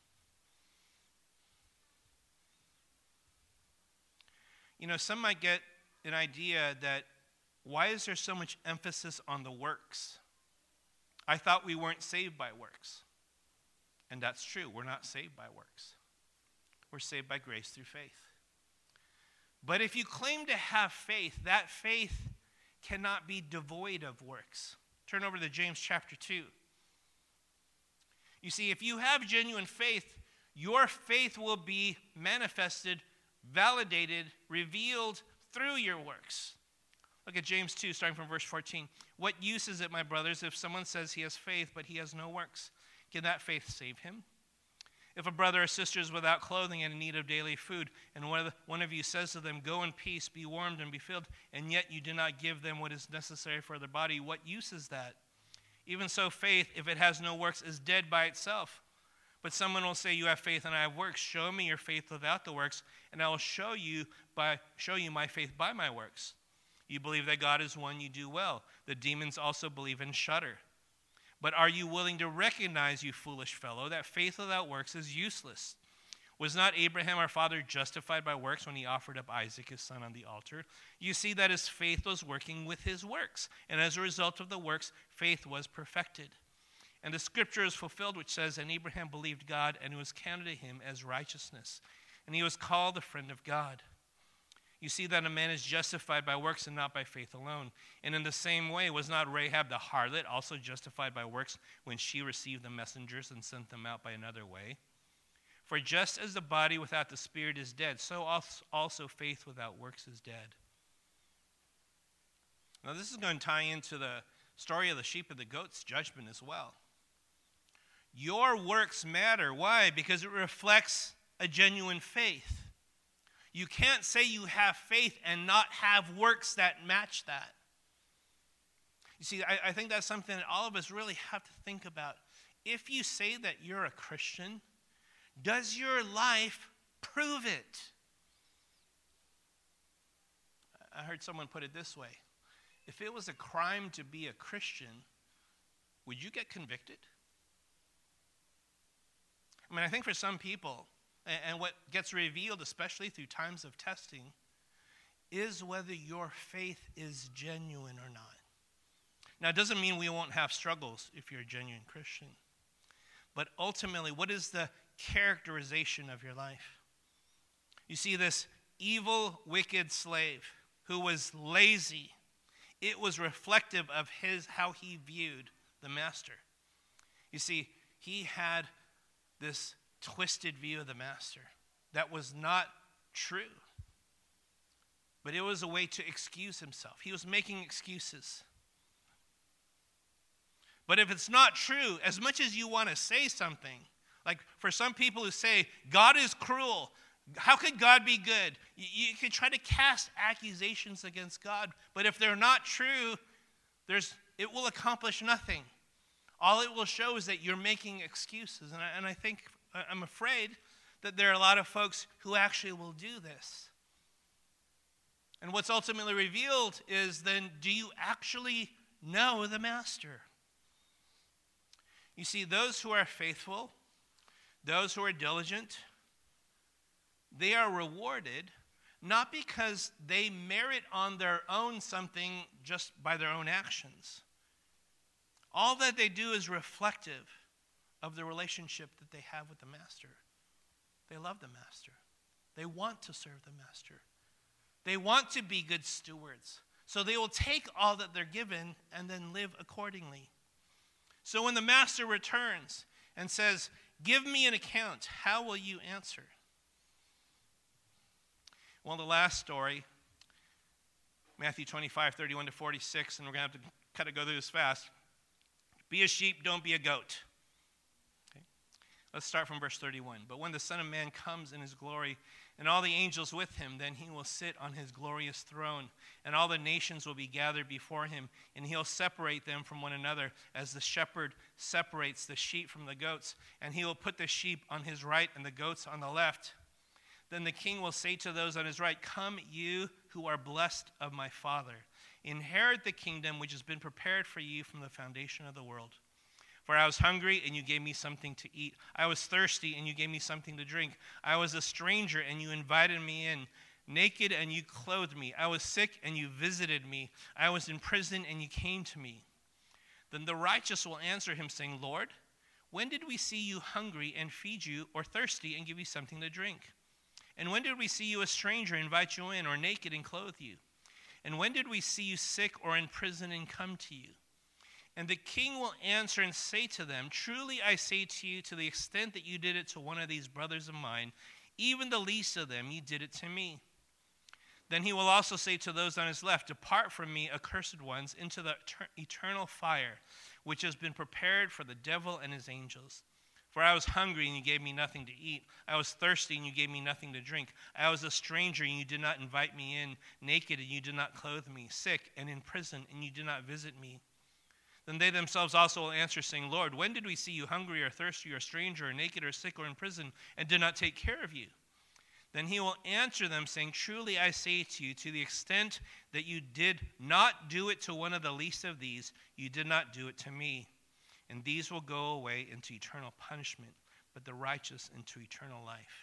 You know, some might get an idea that, why is there so much emphasis on the works? I thought we weren't saved by works. And that's true. We're not saved by works. We're saved by grace through faith. But if you claim to have faith, that faith cannot be devoid of works. Turn over to James chapter two. You see, if you have genuine faith, your faith will be manifested, validated, revealed through your works. Look at James two, starting from verse fourteen. What use is it, my brothers, if someone says he has faith, but he has no works? Can that faith save him? If a brother or sister is without clothing and in need of daily food, and one of, the, one of you says to them, go in peace, be warmed and be filled, and yet you do not give them what is necessary for their body, what use is that? Even so, faith, if it has no works, is dead by itself. But someone will say, you have faith and I have works. Show me your faith without the works, and I will show you by show you my faith by my works. You believe that God is one, you do well. The demons also believe and shudder. But are you willing to recognize, you foolish fellow, that faith without works is useless? Was not Abraham our father justified by works when he offered up Isaac his son on the altar? You see that his faith was working with his works, and as a result of the works, faith was perfected. And the scripture is fulfilled, which says, and Abraham believed God, and it was counted to him as righteousness. And he was called the friend of God. You see that a man is justified by works and not by faith alone. And in the same way, was not Rahab the harlot also justified by works when she received the messengers and sent them out by another way? For just as the body without the spirit is dead, so also faith without works is dead. Now this is going to tie into the story of the sheep and the goats judgment as well. Your works matter. Why? Because it reflects a genuine faith. You can't say you have faith and not have works that match that. You see, I, I think that's something that all of us really have to think about. If you say that you're a Christian, does your life prove it? I heard someone put it this way. If it was a crime to be a Christian, would you get convicted? I mean, I think for some people, and what gets revealed, especially through times of testing, is whether your faith is genuine or not. Now, it doesn't mean we won't have struggles if you're a genuine Christian. But ultimately, what is the characterization of your life? You see, this evil, wicked slave who was lazy, it was reflective of his how he viewed the master. You see, he had this twisted view of the master that was not true. But it was a way to excuse himself. He was making excuses. But if it's not true, as much as you want to say something, like for some people who say, God is cruel, how could God be good? You, you could try to cast accusations against God, but if they're not true, there's it will accomplish nothing. All it will show is that you're making excuses. And I, and I think, I'm afraid that there are a lot of folks who actually will do this. And what's ultimately revealed is then, do you actually know the master? You see, those who are faithful, those who are diligent, they are rewarded not because they merit on their own something just by their own actions. All that they do is reflective of the relationship that they have with the master. They love the master. They want to serve the master. They want to be good stewards. So they will take all that they're given and then live accordingly. So when the master returns and says, give me an account, how will you answer? Well, the last story, Matthew twenty-five, thirty-one to forty-six, and we're going to have to kind of go through this fast. Be a sheep, don't be a goat. Okay. Let's start from verse thirty-one. But when the Son of Man comes in his glory, and all the angels with him, then he will sit on his glorious throne, and all the nations will be gathered before him, and he'll separate them from one another, as the shepherd separates the sheep from the goats, and he will put the sheep on his right and the goats on the left. Then the king will say to those on his right, come, you who are blessed of my Father. Inherit the kingdom which has been prepared for you from the foundation of the world. For I was hungry, and you gave me something to eat. I was thirsty, and you gave me something to drink. I was a stranger, and you invited me in. Naked, and you clothed me. I was sick, and you visited me. I was in prison, and you came to me. Then the righteous will answer him, saying, Lord, when did we see you hungry and feed you, or thirsty and give you something to drink? And when did we see you a stranger and invite you in, or naked and clothe you? And when did we see you sick or in prison and come to you? And the king will answer and say to them, truly I say to you, to the extent that you did it to one of these brothers of mine, even the least of them, you did it to me. Then he will also say to those on his left, depart from me, accursed ones, into the eternal fire, which has been prepared for the devil and his angels. For I was hungry, and you gave me nothing to eat. I was thirsty, and you gave me nothing to drink. I was a stranger, and you did not invite me in. Naked, and you did not clothe me. Sick and in prison, and you did not visit me. Then they themselves also will answer, saying, Lord, when did we see you hungry or thirsty or a stranger or naked or sick or in prison, and did not take care of you? Then he will answer them, saying, truly I say to you, to the extent that you did not do it to one of the least of these, you did not do it to me. And these will go away into eternal punishment, but the righteous into eternal life.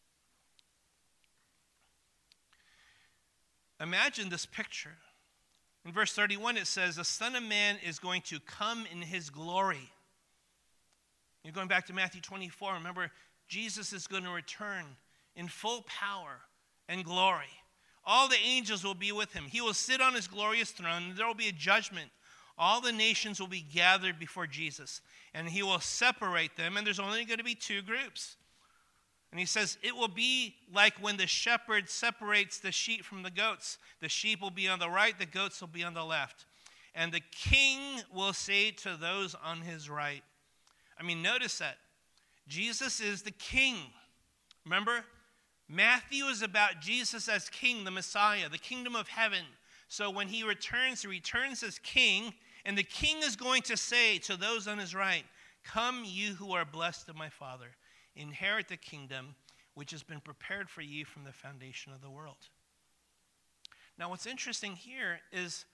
Imagine this picture. In verse thirty-one it says, the Son of Man is going to come in his glory. You're going back to Matthew twenty-four. Remember, Jesus is going to return in full power and glory. All the angels will be with him. He will sit on his glorious throne, and there will be a judgment. All the nations will be gathered before Jesus, and he will separate them, and there's only going to be two groups. And he says, it will be like when the shepherd separates the sheep from the goats. The sheep will be on the right, the goats will be on the left. And the king will say to those on his right. I mean, notice that. Jesus is the king. Remember? Matthew is about Jesus as king, the Messiah, the kingdom of heaven. So when he returns, he returns as king, and the king is going to say to those on his right, come, you who are blessed of my Father, inherit the kingdom which has been prepared for you from the foundation of the world. Now, what's interesting here is,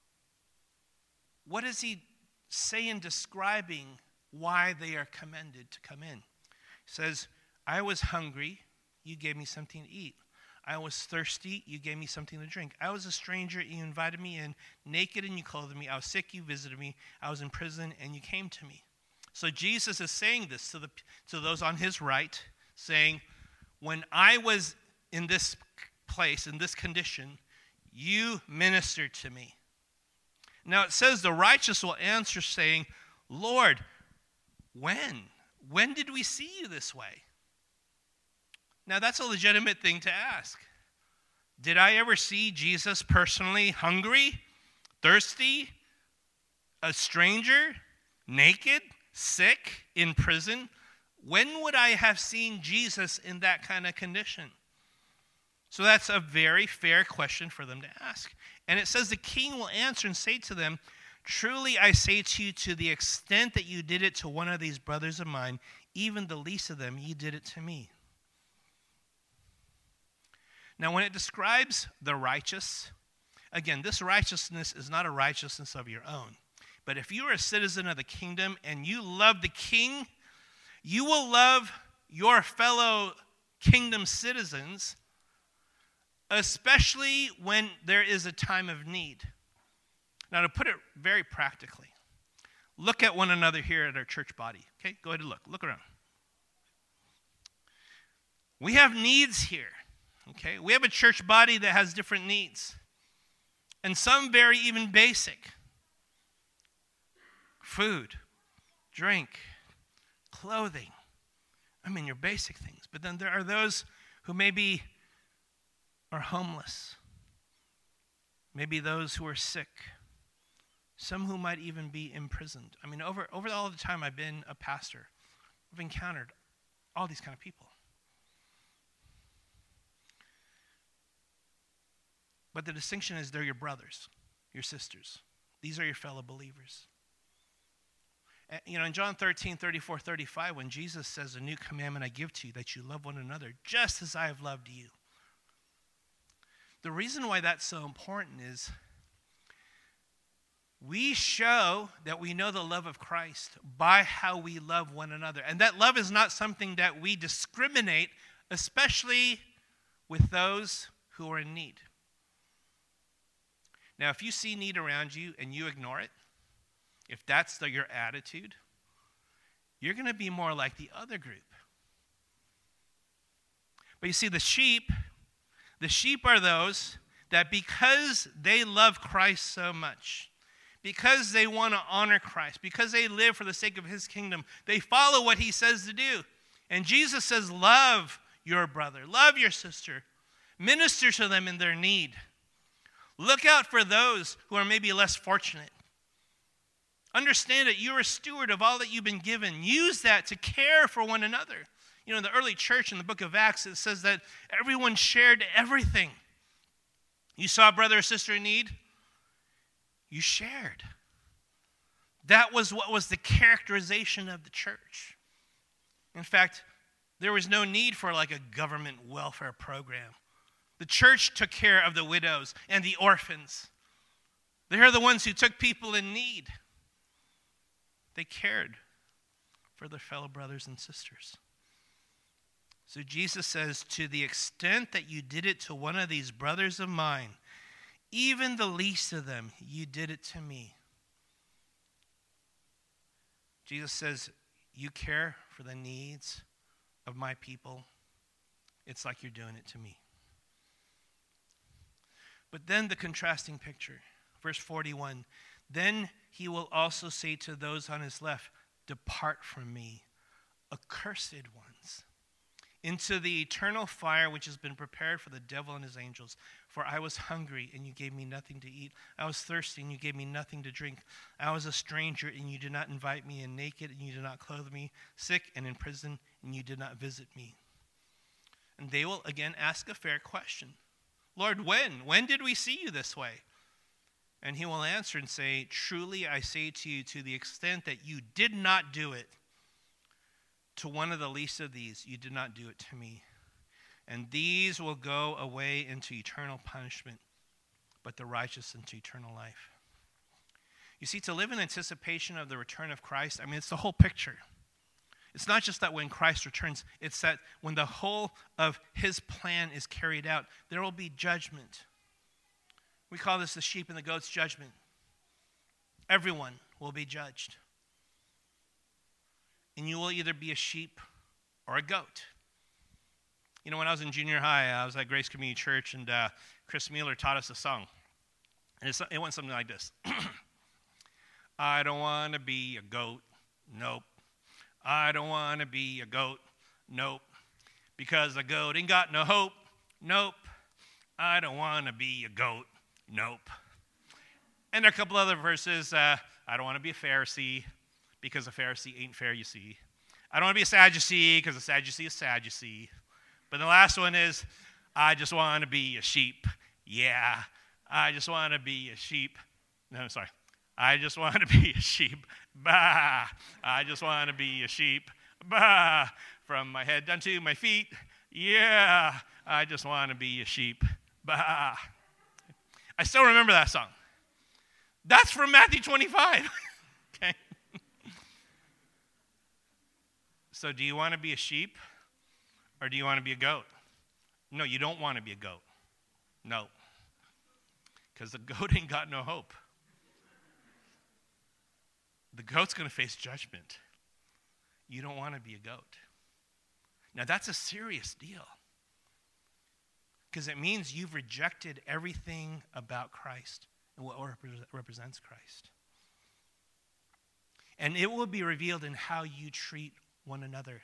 what does he say in describing why they are commended to come in? He says, I was hungry, you gave me something to eat. I was thirsty, you gave me something to drink. I was a stranger, you invited me in. Naked, and you clothed me. I was sick, you visited me. I was in prison, and you came to me. So Jesus is saying this to the to those on his right, saying, when I was in this place, in this condition, you ministered to me. Now it says the righteous will answer saying, Lord, when? When did we see you this way? Now that's a legitimate thing to ask. Did I ever see Jesus personally hungry, thirsty, a stranger, naked, sick, in prison? When would I have seen Jesus in that kind of condition? So that's a very fair question for them to ask. And it says the king will answer and say to them, truly I say to you, to the extent that you did it to one of these brothers of mine, even the least of them, you did it to me. Now, when it describes the righteous, again, this righteousness is not a righteousness of your own. But if you are a citizen of the kingdom and you love the king, you will love your fellow kingdom citizens, especially when there is a time of need. Now, to put it very practically, look at one another here at our church body. Okay, go ahead and look. Look around. We have needs here. Okay, we have a church body that has different needs, and some very even basic. Food, drink, clothing. I mean, your basic things. But then there are those who maybe are homeless, maybe those who are sick, some who might even be imprisoned. I mean, over, over all the time I've been a pastor, I've encountered all these kind of people. But the distinction is they're your brothers, your sisters. These are your fellow believers. And, you know, in John thirteen, thirty-four, thirty-five, when Jesus says, a new commandment I give to you, that you love one another just as I have loved you. The reason why that's so important is we show that we know the love of Christ by how we love one another. And that love is not something that we discriminate, especially with those who are in need. Now, if you see need around you and you ignore it, if that's the, your attitude, you're going to be more like the other group. But you see, the sheep, the sheep are those that because they love Christ so much, because they want to honor Christ, because they live for the sake of his kingdom, they follow what he says to do. And Jesus says, love your brother, love your sister, minister to them in their need. Look out for those who are maybe less fortunate. Understand that you're a steward of all that you've been given. Use that to care for one another. You know, in the early church in the book of Acts, it says that everyone shared everything. You saw a brother or sister in need, you shared. That was what was the characterization of the church. In fact, there was no need for like a government welfare program. The church took care of the widows and the orphans. They're the ones who took people in need. They cared for their fellow brothers and sisters. So Jesus says, to the extent that you did it to one of these brothers of mine, even the least of them, you did it to me. Jesus says, you care for the needs of my people, it's like you're doing it to me. But then the contrasting picture, verse forty-one, then he will also say to those on his left, depart from me, accursed ones, into the eternal fire which has been prepared for the devil and his angels. For I was hungry, and you gave me nothing to eat. I was thirsty, and you gave me nothing to drink. I was a stranger, and you did not invite me, and naked, and you did not clothe me, sick and in prison, and you did not visit me. And they will again ask a fair question. Lord, when? When did we see you this way? And he will answer and say, truly I say to you, to the extent that you did not do it to one of the least of these, you did not do it to me. And these will go away into eternal punishment, but the righteous into eternal life. You see, to live in anticipation of the return of Christ, I mean, it's the whole picture. It's not just that when Christ returns, it's that when the whole of his plan is carried out, there will be judgment. We call this the sheep and the goats judgment. Everyone will be judged. And you will either be a sheep or a goat. You know, when I was in junior high, I was at Grace Community Church, and uh, Chris Mueller taught us a song. And it's, it went something like this. I don't want to be a goat, nope. I don't want to be a goat, nope. Because a goat ain't got no hope, nope. I don't want to be a goat, nope. And there are a couple other verses. Uh, I don't want to be a Pharisee, because a Pharisee ain't fair, you see. I don't want to be a Sadducee, because a Sadducee is sad, you see. But the last one is, I just want to be a sheep. Yeah, I just want to be a sheep. No, I'm sorry. I just want to be a sheep. Bah. I just want to be a sheep. Bah. From my head down to my feet. Yeah, I just want to be a sheep. Bah. I still remember that song. That's from Matthew twenty-five. Okay. So do you want to be a sheep, or do you want to be a goat? No, you don't want to be a goat. No. Because the goat ain't got no hope. The goat's going to face judgment. You don't want to be a goat. Now, that's a serious deal. Because it means you've rejected everything about Christ and what represents Christ. And it will be revealed in how you treat one another.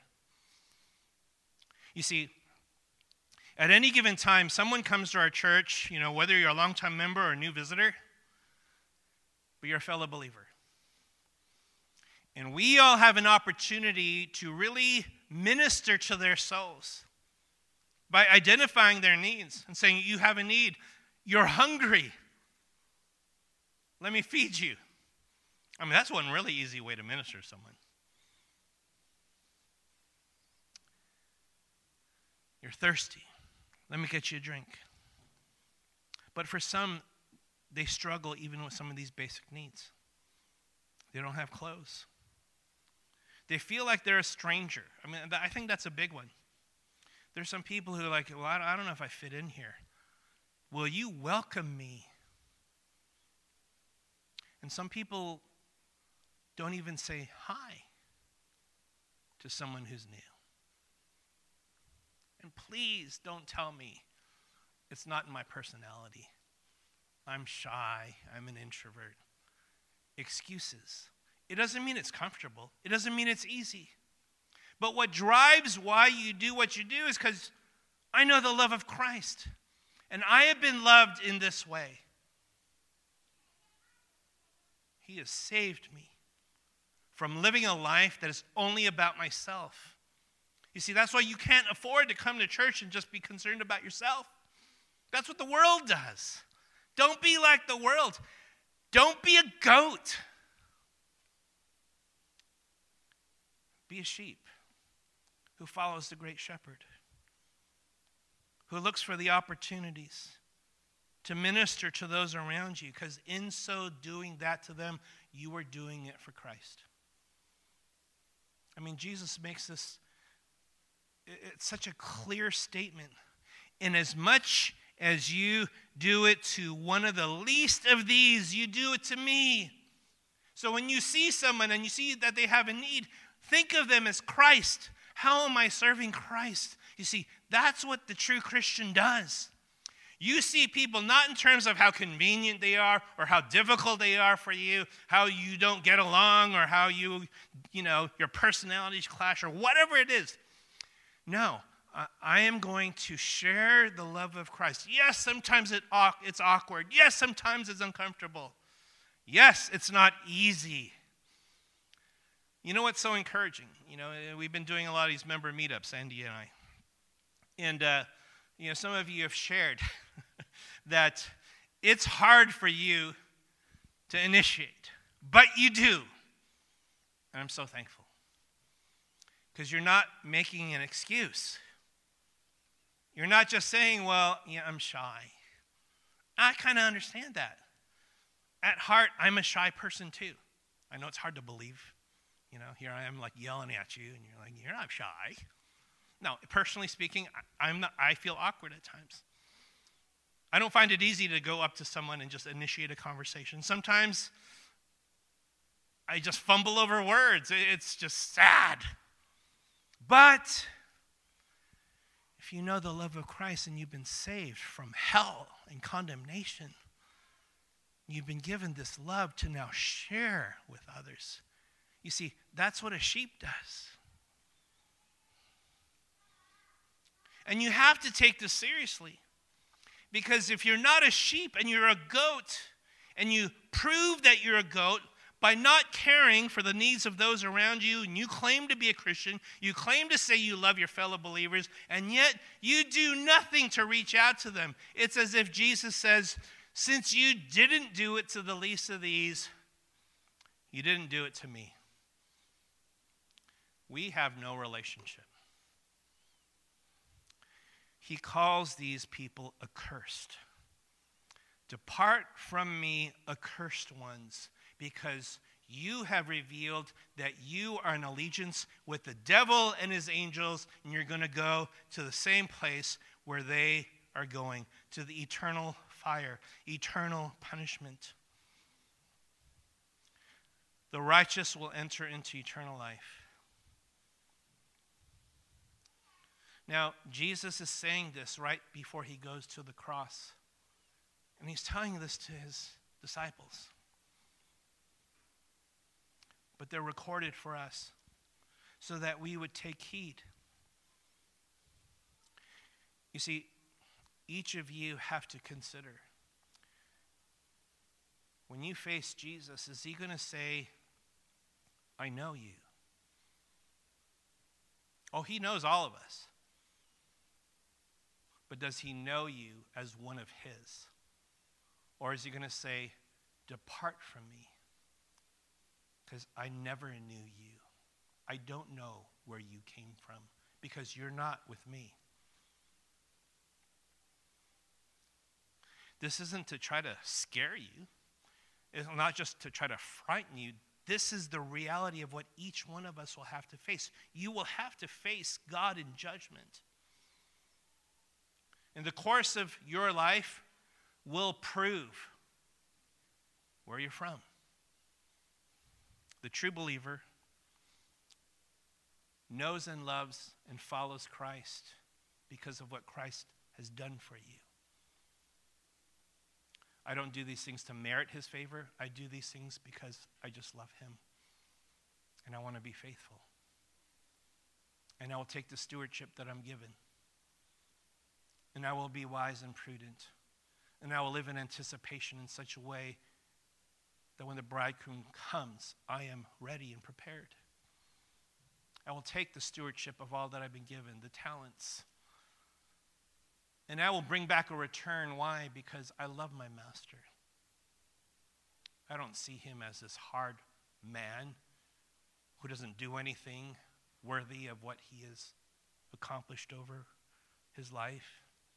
You see, at any given time, someone comes to our church, you know, whether you're a longtime member or a new visitor, but you're a fellow believer. And we all have an opportunity to really minister to their souls by identifying their needs and saying, you have a need. You're hungry. Let me feed you. I mean, that's one really easy way to minister to someone. You're thirsty. Let me get you a drink. But for some, they struggle even with some of these basic needs. They don't have clothes. They feel like they're a stranger. I mean, I think that's a big one. There's some people who are like, well, I don't know if I fit in here. Will you welcome me? And some people don't even say hi to someone who's new. And please don't tell me it's not in my personality. I'm shy. I'm an introvert. Excuses. It doesn't mean it's comfortable. It doesn't mean it's easy. But what drives why you do what you do is because I know the love of Christ. And I have been loved in this way. He has saved me from living a life that is only about myself. You see, that's why you can't afford to come to church and just be concerned about yourself. That's what the world does. Don't be like the world. Don't be a goat. Be a sheep who follows the great shepherd, who looks for the opportunities to minister to those around you, because in so doing that to them, you are doing it for Christ. I mean, Jesus makes this, it's such a clear statement. In as much as you do it to one of the least of these, you do it to me. So when you see someone and you see that they have a need, Think of them as Christ. How am I serving Christ? You see, that's what the true Christian does. You see people not in terms of how convenient they are or how difficult they are for you, how you don't get along or how you, you know, your personalities clash or whatever it is. No, I am going to share the love of Christ. Yes, sometimes it, it's awkward. Yes, sometimes it's uncomfortable. Yes, it's not easy. You know what's so encouraging? You know, we've been doing a lot of these member meetups, Andy and I. And, uh, you know, some of you have shared that it's hard for you to initiate, but you do. And I'm so thankful. Because you're not making an excuse. You're not just saying, well, yeah, I'm shy. I kind of understand that. At heart, I'm a shy person too. I know it's hard to believe. You know, here I am like yelling at you, and you're like, you're not shy. No, personally speaking, I, I'm not, I feel awkward at times. I don't find it easy to go up to someone and just initiate a conversation. Sometimes I just fumble over words. It's just sad. But if you know the love of Christ and you've been saved from hell and condemnation, you've been given this love to now share with others. You see, that's what a sheep does. And you have to take this seriously. Because if you're not a sheep and you're a goat, and you prove that you're a goat by not caring for the needs of those around you, and you claim to be a Christian, you claim to say you love your fellow believers, and yet you do nothing to reach out to them. It's as if Jesus says, since you didn't do it to the least of these, you didn't do it to me. We have no relationship. He calls these people accursed. Depart from me, accursed ones, because you have revealed that you are in allegiance with the devil and his angels, and you're going to go to the same place where they are going, to the eternal fire, eternal punishment. The righteous will enter into eternal life. Now, Jesus is saying this right before he goes to the cross. And he's telling this to his disciples. But they're recorded for us so that we would take heed. You see, each of you have to consider, when you face Jesus, is he going to say, I know you? Oh, he knows all of us. But does he know you as one of his? Or is he going to say, depart from me, because I never knew you. I don't know where you came from, because you're not with me. This isn't to try to scare you. It's not just to try to frighten you. This is the reality of what each one of us will have to face. You will have to face God in judgment. In the course of your life will prove where you're from. The true believer knows and loves and follows Christ because of what Christ has done for you. I don't do these things to merit his favor. I do these things because I just love him. And I want to be faithful. And I will take the stewardship that I'm given. And I will be wise and prudent. And I will live in anticipation in such a way that when the bridegroom comes, I am ready and prepared. I will take the stewardship of all that I've been given, the talents. And I will bring back a return. Why? Because I love my master. I don't see him as this hard man who doesn't do anything worthy of what he has accomplished over his life.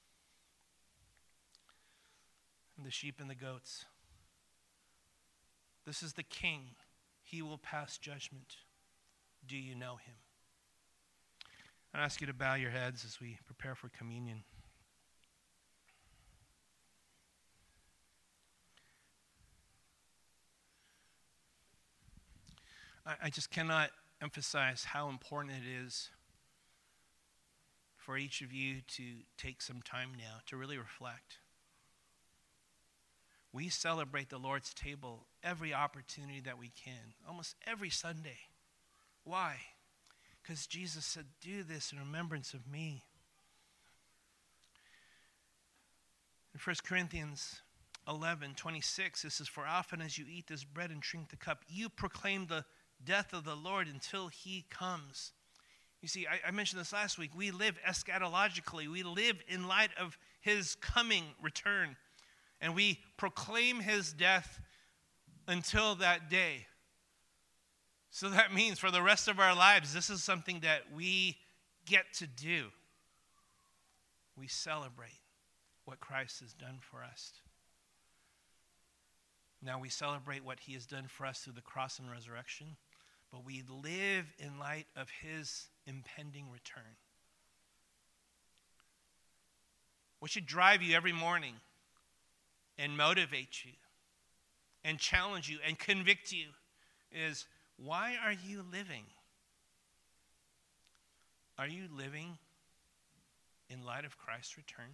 And the sheep and the goats. This is the king. He will pass judgment. Do you know him? I ask you to bow your heads as we prepare for communion. I, I just cannot emphasize how important it is for each of you to take some time now to really reflect. We celebrate the Lord's table every opportunity that we can, almost every Sunday. Why? Because Jesus said, do this in remembrance of me. In First Corinthians eleven twenty-six, it says, for often as you eat this bread and drink the cup, you proclaim the death of the Lord until he comes. You see, I, I mentioned this last week. We live eschatologically. We live in light of his coming return. And we proclaim his death until that day. So that means for the rest of our lives, this is something that we get to do. We celebrate what Christ has done for us. Now we celebrate what he has done for us through the cross and resurrection, but we live in light of his impending return. What should drive you every morning and motivate you and challenge you and convict you is, why are you living? Are you living in light of Christ's return?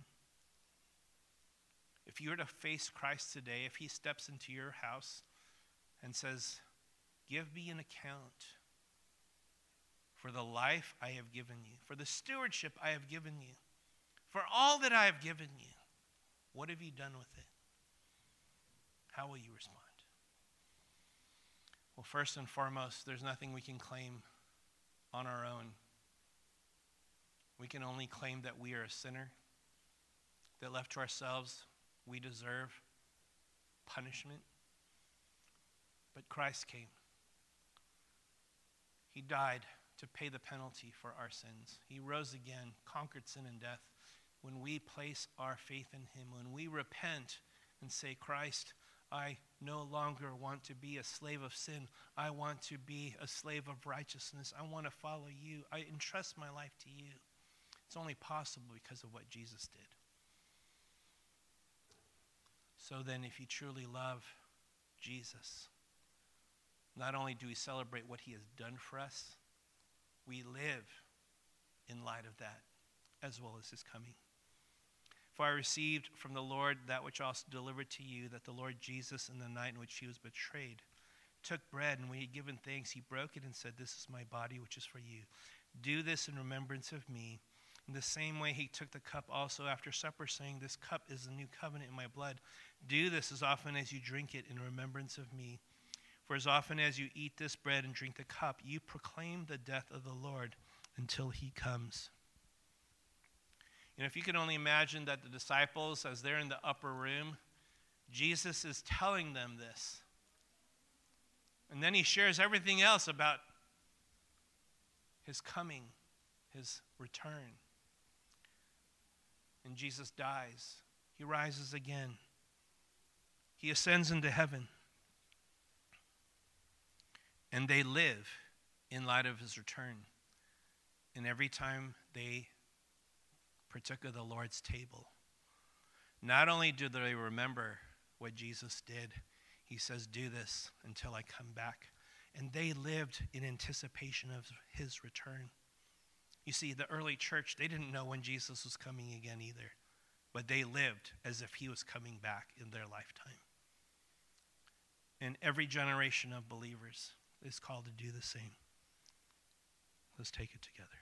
If you were to face Christ today, if he steps into your house and says, give me an account for the life I have given you, for the stewardship I have given you, for all that I have given you, what have you done with it? How will you respond? Well, first and foremost, there's nothing we can claim on our own. We can only claim that we are a sinner, that left to ourselves, we deserve punishment. But Christ came. He died to pay the penalty for our sins. He rose again, conquered sin and death. When we place our faith in him, when we repent and say, Christ, I no longer want to be a slave of sin. I want to be a slave of righteousness. I want to follow you. I entrust my life to you. It's only possible because of what Jesus did. So then, if you truly love Jesus, not only do we celebrate what he has done for us, we live in light of that, as well as his coming. For I received from the Lord that which also delivered to you, that the Lord Jesus, in the night in which he was betrayed, took bread, and when he had given thanks, he broke it and said, this is my body, which is for you. Do this in remembrance of me. In the same way, he took the cup also after supper, saying, this cup is the new covenant in my blood. Do this as often as you drink it in remembrance of me. For as often as you eat this bread and drink the cup, you proclaim the death of the Lord until he comes. And if you can only imagine that the disciples, as they're in the upper room, Jesus is telling them this. And then he shares everything else about his coming, his return. And Jesus dies. He rises again. He ascends into heaven. And they live in light of his return. And every time they partook of the Lord's table, not only do they remember what Jesus did, he says, do this until I come back. And they lived in anticipation of his return. You see, the early church, they didn't know when Jesus was coming again either, but they lived as if he was coming back in their lifetime. And every generation of believers is called to do the same. Let's take it together.